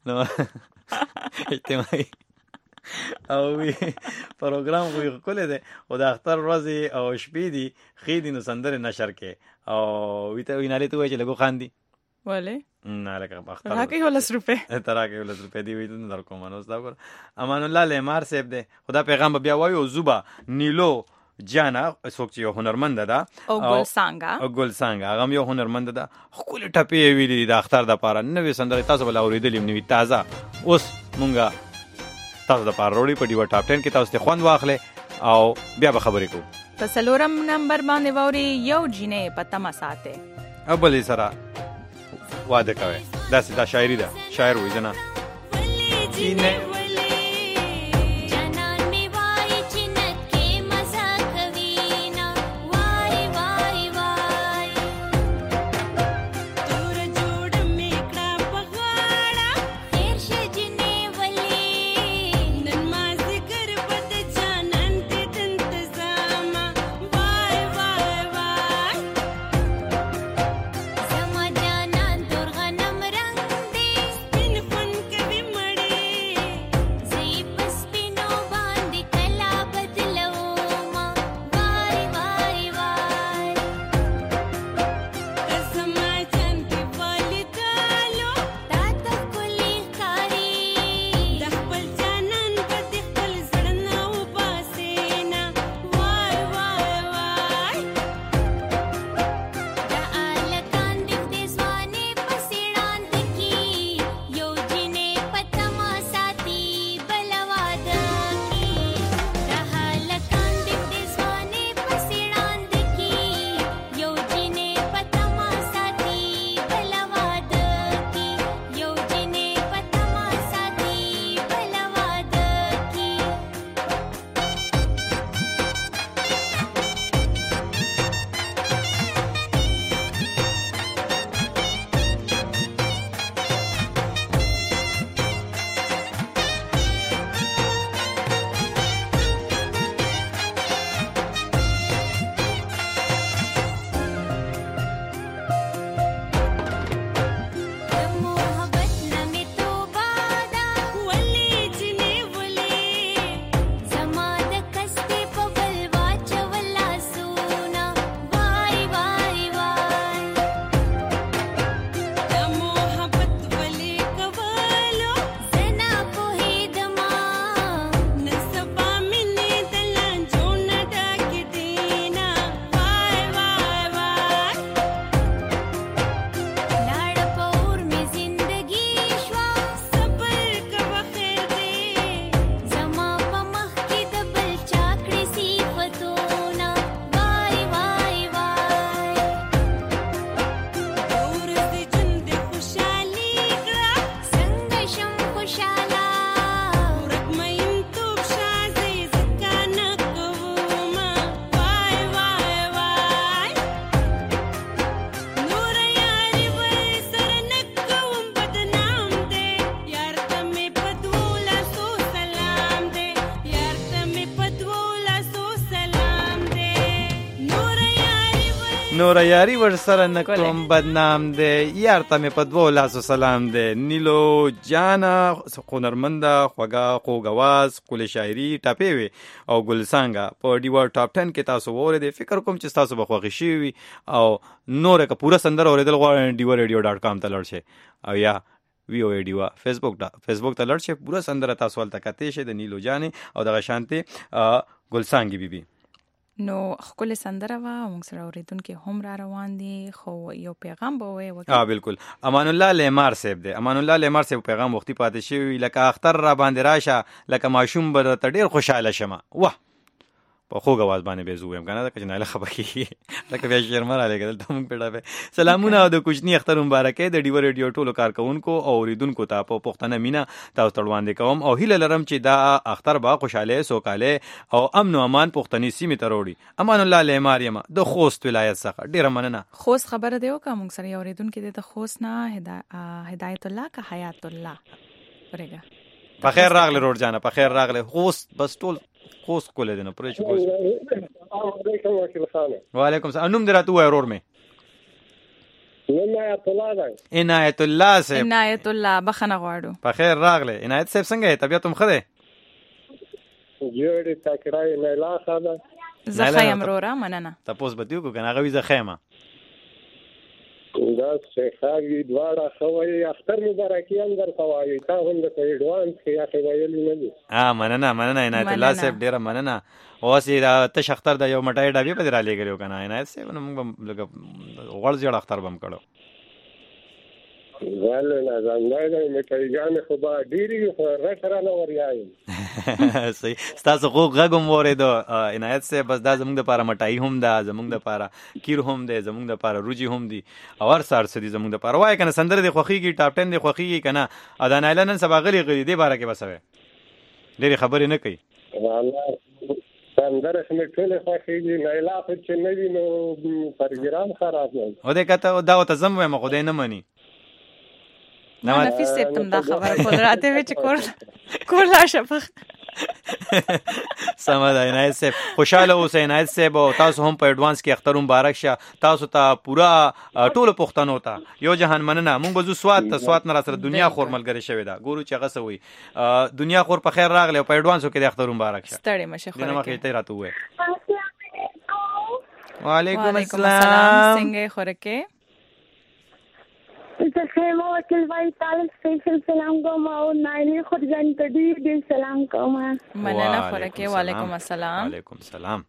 نو اجتماعي او وی پروګرام خو کولې ده او د اختر ورځې او شپې دي خېدي نو سندره نشر کې او وی ته ویناله ته وای چې لګو خان دي ولې نه لکه اختر راکې 10 روپے تراکه 10 روپے دی وی ته در کوم نو دا ګور امان الله لمار صاحب ده خدا پیغام بیا وایو زوبا نیلو جانا څوک چې هنرمند ده او ګل څنګه هغه یو هنرمند ده خپل ټپې ویلي د اختر د پاره نوې سندره تاسو بل اوریدلې نوې تازه اوس مونږه تاسو د پاره وروړي په ډیو ټاپ 10 کې تاسو ته خوند واخلې او بیا به خبرې کوو په سلورم نمبر باندې ووري یو جنې په تما ساته ابل سره واده کوي دا شاعري ده شاعر وې جنا جنې نور یاری ور سره نکوم بدنام دی یار ته مې په دوه لاسو سلام دی نیلو جانا هنرمنده خوږه خوږواز کول شاعري ټاپې وي او ګل څنګه په ډیو ټاپ 10 کې تاسو وره فکر کوم چې تاسو به خوښ شي وي او نور که پورا سندر اوریدل غواړئ divoradio.com ته لړ شئ او یا وی او ډیو فیسبوک ته لړ شئ پورا سندر تاسو ولته کته شي د نیلو جانې او د شانتي ګل څنګه بیبي نو خپل سندره وا موږ سره اوریدونکو هم را روان دي خو یو پیغام به وي بالکل امان الله لیمار صاحب دی امان الله لیمار صاحب پیغام وختي پاتې شي لکه اختر را باندې راشه لکه ماشوم بر ته ډیر خوشاله شمه واه په خوږ आवाज باندې به زویم کنه دا کجناله خبري لکه بیا شرم را لګل ته مونږ پیډه سلامونه د کوچنی اختر مبارکه د ډیو ریډیو ټولو کارکونکو او اوریدونکو ته په پښتنه مینا تاسو تړوان کوم او هیله لرم چې دا اختر با خوشاله سوکاله او امن او امان پښتني سیمه ته وروړي امان الله له مریم د خوست ولایت څخه ډیره مننه. خوست خبره دیو کا مونږ سره اوریدونکو د خوست نه هدایت الله کا حیات الله ورګه په خیر راغله روډ جانا په خیر راغله خوست بس ټول خوست کوله دنه پرې چې وعلیکم السلام نوم درته وای ورور مې عنایت الله صاحب عنایت الله بخنه غواړو په خیر راغله عنایت صاحب څنګه طبیعت هم خده جوړې تکرای نه لا خاله زخیم رورا مننه تاسو به دیو کنه غوي زخیمه دا څخه دواړه خوي اختر مبارکي اندر خوایي تا هم د ایډوانس کې یا خوایل نه دي مننه عنایت الله صاحب ډیره مننه اوسې دا ته اختر د یو مټای ډابې په درا لګیو کنه عنایت صاحب نو موږ غوړ ځړ اختر بم کړو والله نه زنده مټای ګان خو با ډیری خو راټره نه وريای صحیح تاسو خو غږم وریدو عنایت صاحب بس دا زموږ د لپاره مټای هم دا زموږ د لپاره کیر هم دی زموږ د لپاره روجي هم دی او هر سار سدي زموږ د لپاره وای کنه سندره د خوخيږي ټاپ 10 د خوخيږي کنه اذان اعلان سبا غلي غلي دی بارے کې بسوي ډېری خبرې نه کوي والله سندره سمې ټول خوخيږي نه لا خو چې نه وینو پروګرام خراب نه او د کته دا ته زم مې خدای نه مانی نفیس سپتم دا خبره کول راته وچ کولا شپخ سمه عنایت صاحب خوشاله اوسئ عنایت صاحب او تاسو هم په ایڈوانس کې اختر مبارک شه تاسو ته پورا ټول پښتنو ته یو جهان مننه مونږ بزو سوات نه سره دنیا خور ملګری شوی دا ګورو چې هغه سوي دنیا خور په خیر راغله په ایڈوانسو کې د اختر مبارک شه ستړي مشه خو نه مخې ته راته وې وعلیکم السلام څنګه خورکه زه خیمه وکیل وای تعالی سپیشل سلام کوم او نایلی خورجان ته ډیر سلام کوم مننه خورکه وعلیکم السلام وعلیکم السلام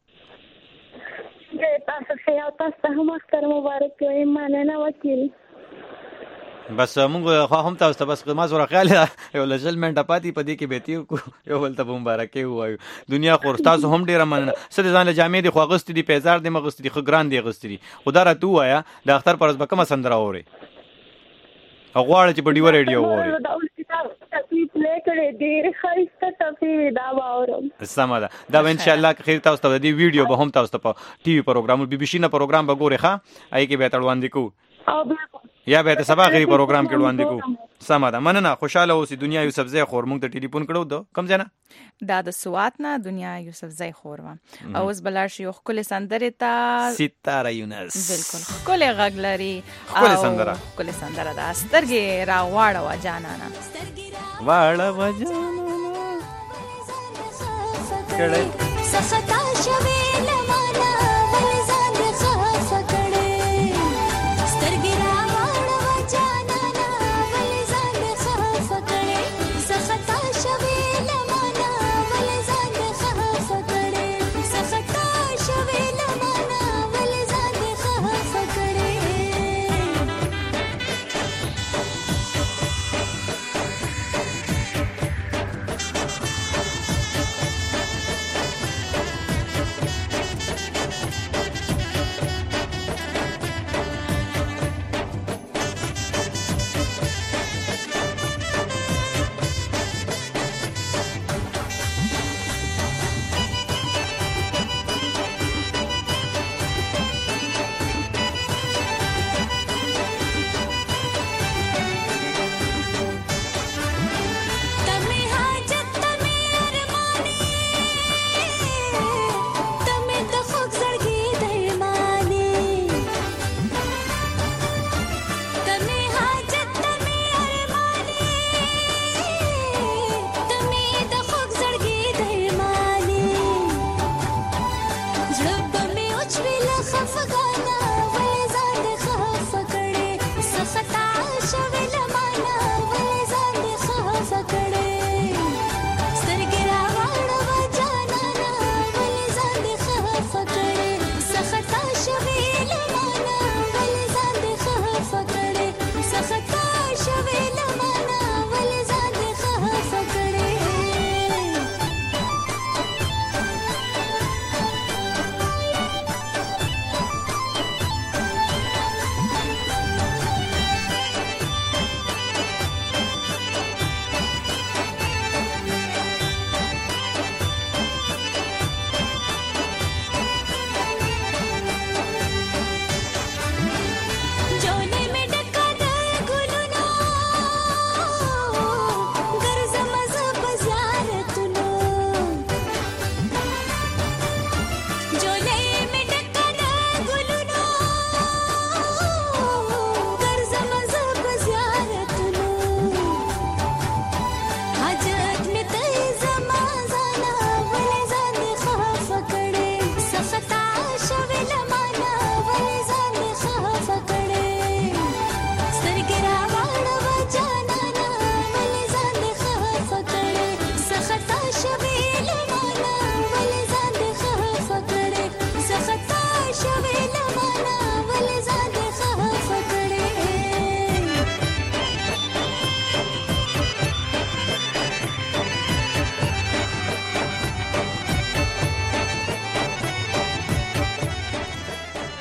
تاسو ته هم اختر مبارک وي مننه وکیل بس موږ خو هم تاسو ته بس ما زوره خیال یو لجل منټه پاتې پدې کې بیتي کو یو بل ته مبارکي وایو دنیا خور تاسو هم ډیره مننه سده ځان له جامې دي خو غست دي پیزار دي مغست دي خو ګران دي غست دي خدا را تو وایا د اختر پرز بکم سندره اوري غواړي چې په ډیو ریډیو ووري دا اوس کتاب پلی کړې ډېر ښایسته ټپې دا واورم سمه ده دا ان شاء الله خیر تاسو ته د ویډیو به هم تاسو ته په ټي وي پروګرام بي بي سي نه پروګرام به ګوري ښه آی کې به تړوان دي کو یا به ته سبا غری پروګرام کې وړاندې کو سمه ده مننه خوشاله اوسې دنیا یوسف زئی خور مونږ ته ټلیفون کړو دو کم ځنه دا د سوات نه دنیا یوسف زئی خور و او اوس بلار شي خپل سندره تا ستاره یونس بالکل خپل غږ لري خپل سندره دا سترګې را واړه و جانانا واړه و جانانا کړه سختا شوي لمانا ولزان خاص کړه سترګې را واړه و جانانا ولزان خاص کړه سختا شوي لمانا ولزان خاص کړه سختا شوي لمانا ولزان خاص کړه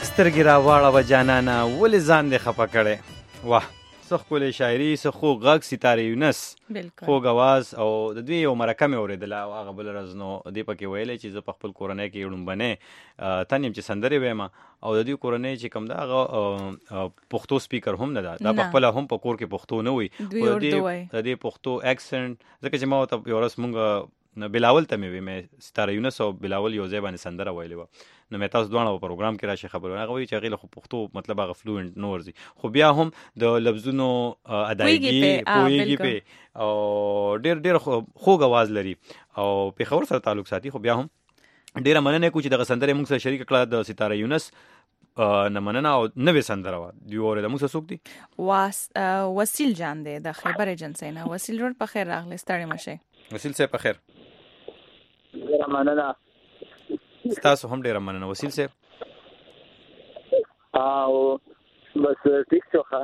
سترګې راواړه جانانا ولې ځان دې خفه کړې. واه څه ښکلې شاعري، څه خوږ غږ ستاره یونس، خوږ اواز. او د دوی یو مرکه مې اورېدله او هغه بله ورځ نو دې پکې ویلی چې زه په خپل کورنۍ کې ړومبنی تن یم چې سندرې ویم. او د دوی کورنۍ چې کوم ده هغه پښتو سپیکر هم نه ده، دا په خپله هم په کور کې پښتو نه وي، د دې پښتو اکسنټ. ځکه چې ما ورته یو ورځ مونږ بلاول ته مې وی مې ستاره یونس او بلاول یو ځای باندې سندره ویلې وه، نو مې تاسو دواړه په پروګرام کې راشي خبرونه. هغه وایي چې هغې له خو پښتو مطلب هغه فلوئنټ نه ورځي، خو بیا هم د لفظونو ادایګي پوهېږي پې او ډېر خوږ اواز لري او پېښور سره تعلق ساتي. خو بیا هم ډېره مننه کوو چې دغه سندره موږ سره شریکه کړه د ستاره یونس نه مننه. او نوې سندره وه دوی اورېده. موږ سره څوک دي؟ وسیل جان دی د خیبر ایجنسۍ نه. وسیل روډ په خیر راغلی، ستړی مه شئ. وسیل صاحب په خیر. ډېره مننه. ستاسو هم ډېره مننه وسیل صاحب. او بس ټیک شو ښه.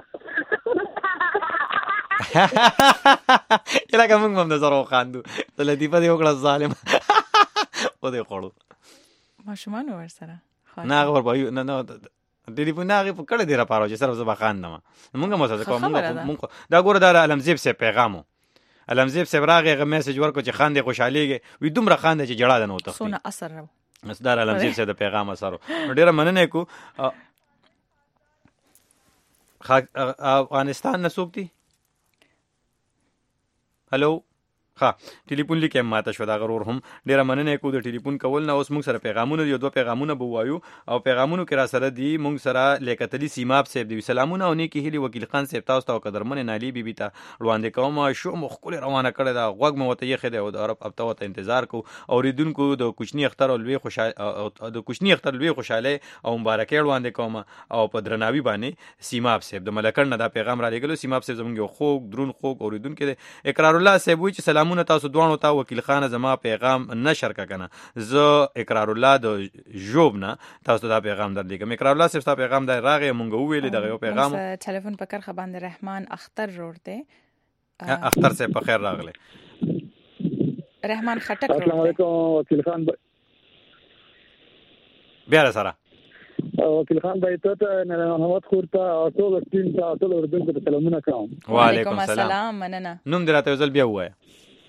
لکه موږ هم د سره وخاندو، د لطیفه دې وکړه ظالم خو دې خوړو ماشومان ورسره نه هغه ورپایو نه ټلیفون نه هغې په کړی دی راپاره چې صرف زه به خاندم. مونږ هم ورسره دا ګوره دا علمزیب صاحب پیغام و. علمزیب صاحب راغی هغه میسج ورکړو چې خاندې خوشحالېږي، وي دومره خاندې چې جړا ده نه وتښتي. څونه اثر و دا علمزیب صاحب د پیغام اثر و. نو ډېره مننه یې کوو. افغانستان نه څوک دي؟ هلو ښه ټلیفون لیکې هم ماته شوه د هغه ورور هم. ډېره مننه یې کوو د ټلیفون کول نه. اوس موږ سره پیغامونه دي، یو دوه پیغامونه به ووایو او پیغامونو کې را سره دي موږ سره لیاقتعلي سیماب صاحب دی. سلامونه او نیکې هیلې وکیل خان صاحب تاسو ته او قدرمنې نالي بیبي ته وړاندې کوم. شو مو ښکلې روانه کړې ده، غوږ مو ورته ایښی دی او د عرب هفته ورته انتظار کوو. اورېدونکو د کوچني اختر لوی خوشحالۍ او مبارکۍ وړاندې کوم او په درناوي باندې سیماب صاحب د ملکړ نه دا پیغام را لېږلو. سیماب صاحب زموږ یو خوږ دروند خوږ اورېدونکی دی. اقرار الله صاحب وایي چې سلامونه تاسو دواړو ته. وکیل خانه زما پیغام نشر کا کنه، زه اقرار الله د ژوب نه تاسو دا پیغام درلیږم. اقرار الله صاحب تاسو پیغام دا راغی مونږ وویلې دغه یو پیغام ټلیفون په کرخه باندې رحمان اختر روډ دی. اختر صاحب په خیر راغلی. رحمان خټک روډ. السلام علیکم وکیل خان. بیا سره وکیل خان بھائی ته محمد خور ته او ټول ټیم ته ټول اردوونکو ته سلامونه کوم. وعلیکم السلام. مننه. نوم دې راته ځل بیا ووایه.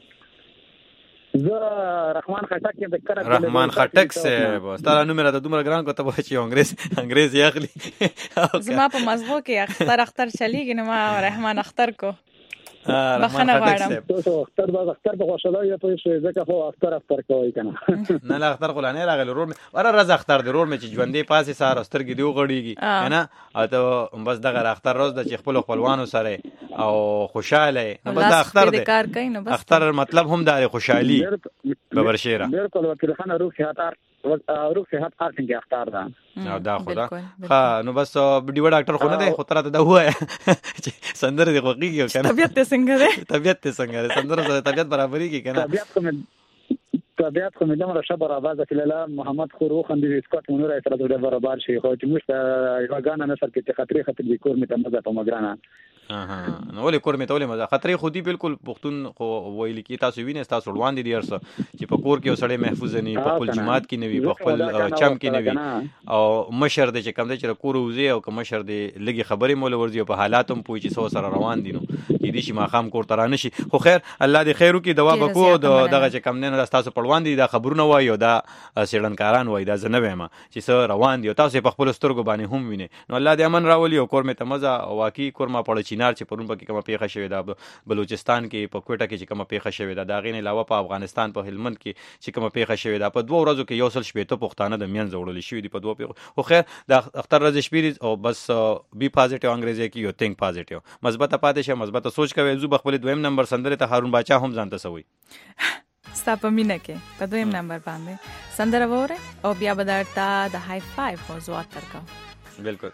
زه رحمان خټک یم د کرک. رحمان خټک صاحب ستاره نوم راته دومره ګران کو ته به چې انګریز یې اخلي. زما په مزغو کې اختر چلیږي نو ما رحمان اختر کو بخنه غواړم. تاسو اختر په خوشاله یا په ځکه خو اختر کوي کنه. نه لا اختر خو نه راغلی ورور مې ور راز اختر دی ورور مې چې ژوندې پاسې ساره سترګې دی وغړېږي نه او ته بس دغه اختر روز د چې خپل خپلوانو سره او خوشاله بس د اختر دی کار کوي نو بس اختر مطلب هم د خوشحالي ببرشیره. بالکل وکیل خان روح صحت څنګه اختر ده او دا خدا ها نو بس ډیو ډاکټر خو نه دی خو تر ته دا وای چې سندره دی خوږي کنه. طبيعت څنګه ده؟ طبيعت څنګه ده؟ سندره سره طبيعت برابرۍ کی کنه. طبيعت خو مې دمره شبر आवाज کله محمد خورو خندې سکوت مونږ راځي سره ډېر برابر شي خو چې موږ یو غانا نسل کې خطرې د کور مې تمزه په مګرانا. نو ولې کور مې تولې مزه خطرې خودي بالکل پښتون خو ویل کی تاسو وینئ تاسو روان دي ارسه چې په کور کې وسړې محفوظ نه په خپل جماعت کې نه وي په خپل چم کې نه وي او مشر د چې کم دی چې کور وزي او کوم مشر دی لګي خبرې مول ورځي په حالاتم پوي چې سو سره روان دي نو کې دي شي ما خام کور ترانه شي. خو خیر الله دې خیر وکي دوا بکو دغه چې کم نه تاسو پړوان دي دا خبرونه وایي او دا سیړنکاران وایي دا زنه وایم چې سره روان دي او تاسو په خپل سترګو باندې هم وینئ نو الله دې امن راولي او کور مې تمزه واقعي کور ما پړ چینار چې پرون پکې کومه پیښه شوې ده بلوچستان کې په کوټه کې چې کومه پیښه شوې ده دا غین علاوه په افغانستان په هلمند کې چې کومه پیښه شوې ده په 2 ورځو کې یو سل شپېته پښتانه د مین زوړل شي دي په 2 پیښو. خو خیر د اختر ورځ شپې او بس بي پازیټیو انګریزي کې یو تھنک پازیټیو مثبت پاتې شه مثبت سوچ کوي زو بخپل دویم نمبر سندره ته هارون باچا هم ځانته سوي ستاپمینه کې په دویم نمبر باندې سندره وره او بیا بدارتا د های 5 موضوعات ترکا. بالکل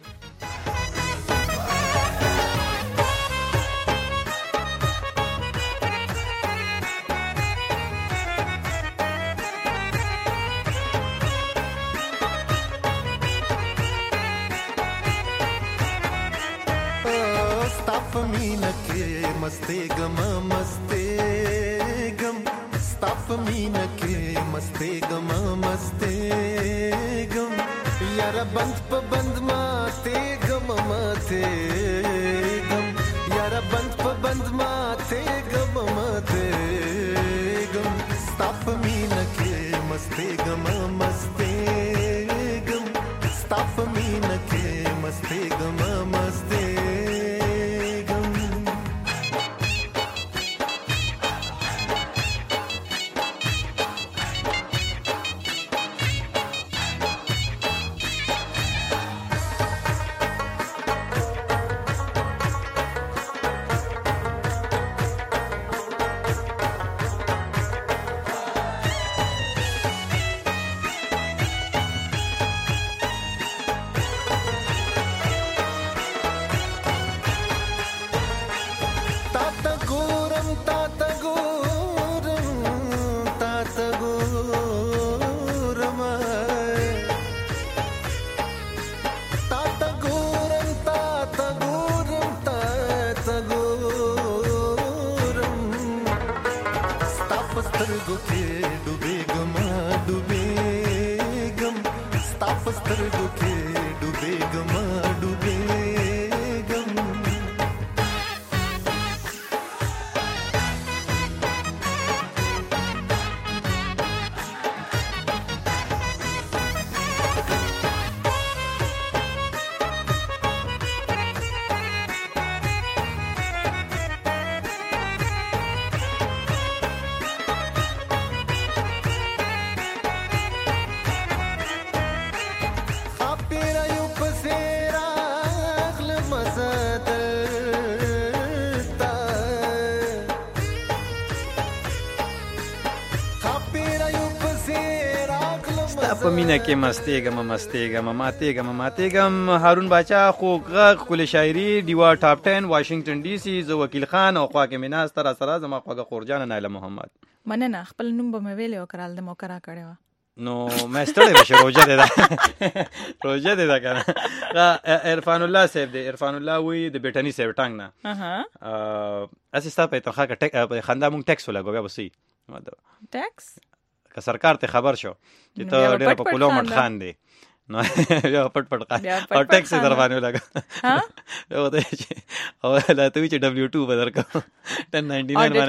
मीना के मस्ते गम स्ताप मीना के मस्ते गम یاره بند په بند ماتېږم ماتېږم یاره بند په بند ماتېږم ماتېږم ستا په مینه کې مستېږم مستېږم ستا په مینه کې مستېږم مستېږم په مینه کې مستېږم مستېږم ماتېږم ماتېږم. هارون باچا خوږ غږ ښکلې شاعري ډیوا ټاپ 10 واشنگټن ډي سي. زه وکیل خان او خوا کې مې ناسته راسره زما خواږه خورجانه نایله محمد. مننه. خپل نوم به مې ویلې وکړل د موکره کړې وه نو مې ستړی بشه روژه دی دا روژه دی دا که نه. عرفان الله صاحب دی. عرفان الله وی د بیټني صاحب ټانګ نه هسې ستا په تنخوا که خندا مونږ ټیکس ولګو بیا به څه ټیکس که سرکار ته خبر شو چې ته ډېره په پلو مټ خان دی نو بیا پټ پټ خان او ټیکس یې در باندې ولګه بیا ورته وایي چې او ته وایي چې W2 به درکړم 1099 باندې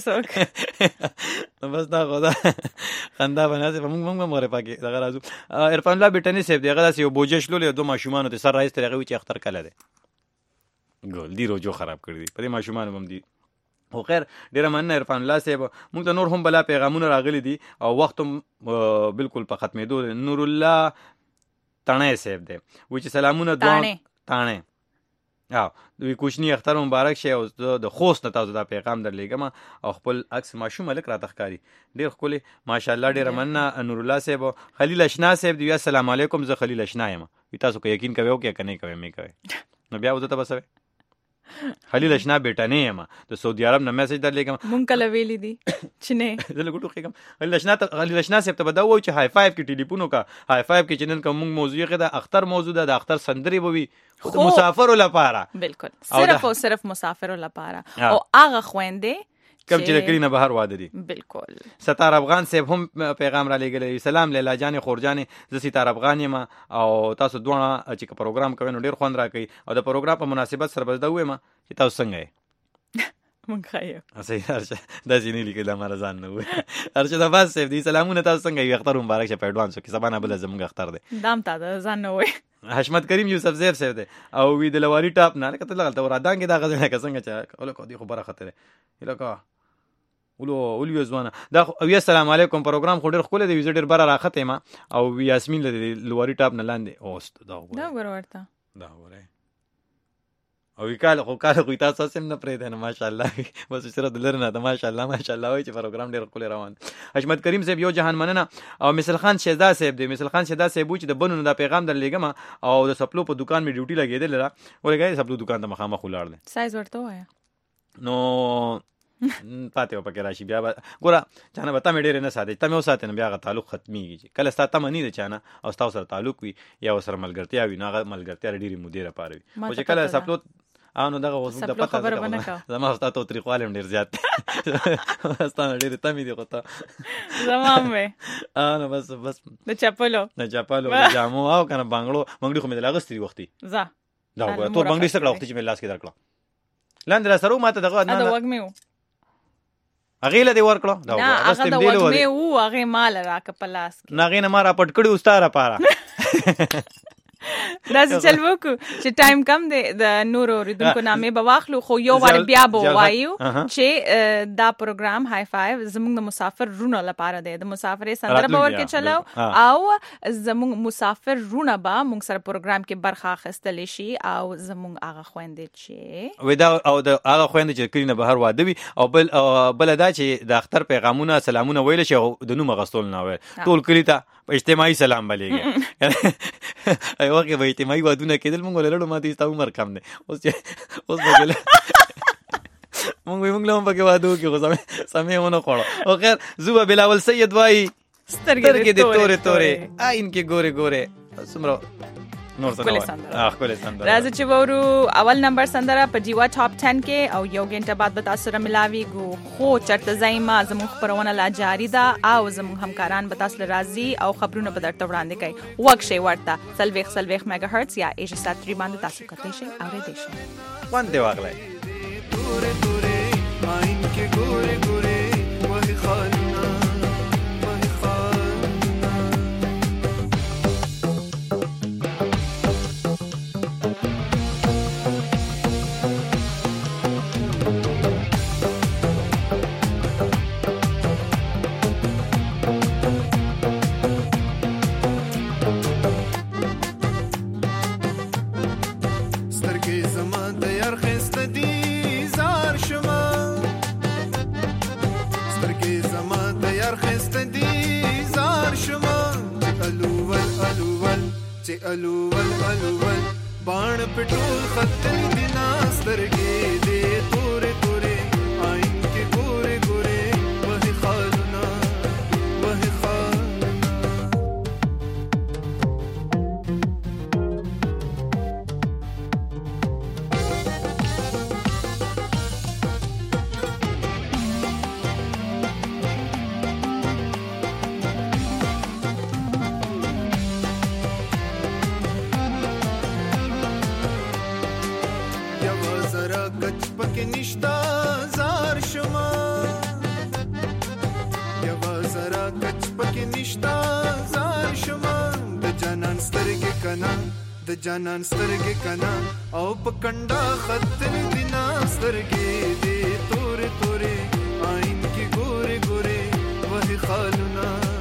نو بس دا خو دا خندا به ناسې به مونږ هم غورې پاکې دغه راځو. عرفان الله بیټني صاحب دی هغه داسې یو بوجه شلولې او 2 ماشومانو ته سر راایستې هغه وایي چې اختر کله دی ګول دی روجو خراب کړی دی په دې ماشومانو هم دي. خو خیر ډېره مننه عرفان الله صاحب. موږ ته نور هم بلا پیغامونه راغلي دي او وخت هم بالکل په ختمېدو دی. نور الله تڼی صاحب دی وایي چې سلامونه تاڼی دوی کوچني اختر مبارک شي او د خوست نه تاسو دا پیغام درلېږم او خپل عکس ماشوم هلک راته ښکاري ډېر ښکلې ماشاءالله ډېره مننه نور الله صاحب. خلیل اشنا صاحب دی السلام علیکم زه خلیل اشنا یم وي تاسو که یقین کوئ وکړئ که نه کوئ مې کوئ نو بیا ورته بسوئ خلیل اشنا بیٹنې یم د سعودي عرب نه میسج درلېږم مونږ کله ویلي دي چې نه زه لږ وټوخېږم. خلیل اشنا صاحب ته به دا ووایو چې های فایف کې ټلیفون وکړه. های فایف کې چې نن کوم موږ موضوع یې ده اختر موضوع ده د اختر سندرې به وي خو د مسافرو لپاره بالکل صرف او صرف مسافرو لپاره او هغه خویندې کم چې د کلي نه بهر واده دي. بالکل. ستار افغان صاحب هم پیغام را لېږلی سلام لیلا جانې خورجانې زه ستار افغان یم او تاسو دواړه چې که پروګرام کوئ نو ډېر خوند را کوي او د پروګرام په مناسبت سره به زه دا ووایم چې تاسو څنګه یې مونږ ښه یو صحیح هرچا داسې نه لیکل هماره ځان نه ووایي هرچا د باز صاحب دی سلامونه تاسو څنګه یو اختر مبارک شه په اډوانس کې سبا نه بله زموږ اختر دی دام تا د ځان نه ووایي. حشمت کریم یوسف زیر صاحب دی او وی د لواري ټاپ نه لکه ته لغلته ورادان کې دا غزنه که څنګه چې ولکه دی خو بره خطر لکه ولو ځوانه دا وی السلام علیکم پروګرام خو ډېر ښکلی دی زه ډېر بره راخته یم او یاسمین له لواري ټاپ نه لاندې اوست دا وګوره ورته دا وګوره او کال خو تاسو هم نه پرېږدی نه ماشاءالله بس سره د لرې نه ده ماشاءالله وایي چې پروګرام ډېر ښکلی روان دی. حشمت کریم صاحب یو جهان مننه او مثل خان شهزاد صاحب دی. مثل خان شهزاد صاحب وایي چې د بنو دا پیغام درلېږم او د سپلو په دکان مې ډیوټي لګېدلې ده ولګا د سپلو دکان ته مخامخ ولاړ دی سایز ورته ووایه نو پاتې به پکې راشي بیا به ګوره چانه به تمې ډېرې نه ساتې تمې وساتې نو بیا هغه تعلق ختمېږي چې کله ستا تمه نه وي د چانه او ستا سره تعلق وي یا ورسره ملګرتیا وي نو هغه ملګرتیا ډېرې مودې لپاره وي خو چې کله سپلو نو دغه اوس د پته زما استاد تو طریقوالم ډیر زیات استاد ډیر تمې دی غوته زما مې نو بس د چپلو جامو او کنه بنگړو خو مې لاغستې وختي زه دا وګوره تو بنگړي سره وختي چې مې لاس کې درکړه لاندې را سره ماته دغه نه دا وګمې هغه له دې ورکړه دا هغه د وګمې او هغه مال راک په لاس کې ناغې نه مارا پټ کړي استاره پاره راځي چل وکړو چې ټایم کم دی د نورو ریدونکو نامې به واخلو خو یو وار بیا به وایو چې دا پروګرام های فایو زموږ د مسافر رونه لپاره دی د مسافرې سندره به ورکې چلو او زموږ مسافر رونه به موږ سره پروګرام کې برخه اخیستلی شي او زموږ هغه خویندې چې ودا او د هغه خویندې چې کلی نه بهر واده وي او بل دا چې د اختر پیغامونه سلامونه ویل شي او د نوم غستول نه وي ټول کلی ته اجتماعي سلام بلېږي ایو کې به اجتماعي وادونه کېدل مونږ ولرلو ماته ستا عمر کم دی اوس بګل مونږ له پکې وادو کې خو سمې ونه خوړو او خیر زوبا بلاول سید وای سترګې دې تورې تورې آین کې ګورې ګورې سمرو نور څه خپل سندره راځي چې ورو اول نمبر سندره په جیوا ټاپ 10 کې او یو غنټه بعد به تاسو سره ملاويږو خو چرته زایما زموږ خبرونه لا جاری ده او زموږ همکاران به تاسو راځي او خبرونه به درته وړاندې کوي وخت شي ورته سلويخ میگا هرتز یا ایجا سات 3 باندې تاسو کته شي اورېدئ شي باندې واغلای تورې تورې آئین کې ګورې ګورې وای خالنا الول بان پټول خطل دینا سترګې دې تورې تورې آئین کې ګورې ګورې وه خالنا نشتا زار شما یوا زرا کچ پکې نشتا زار شما د جانان سترګې کنا او پکندا خطر دینا سترګې دې تورې تورې آئین کې ګورې ګورې وه خالنا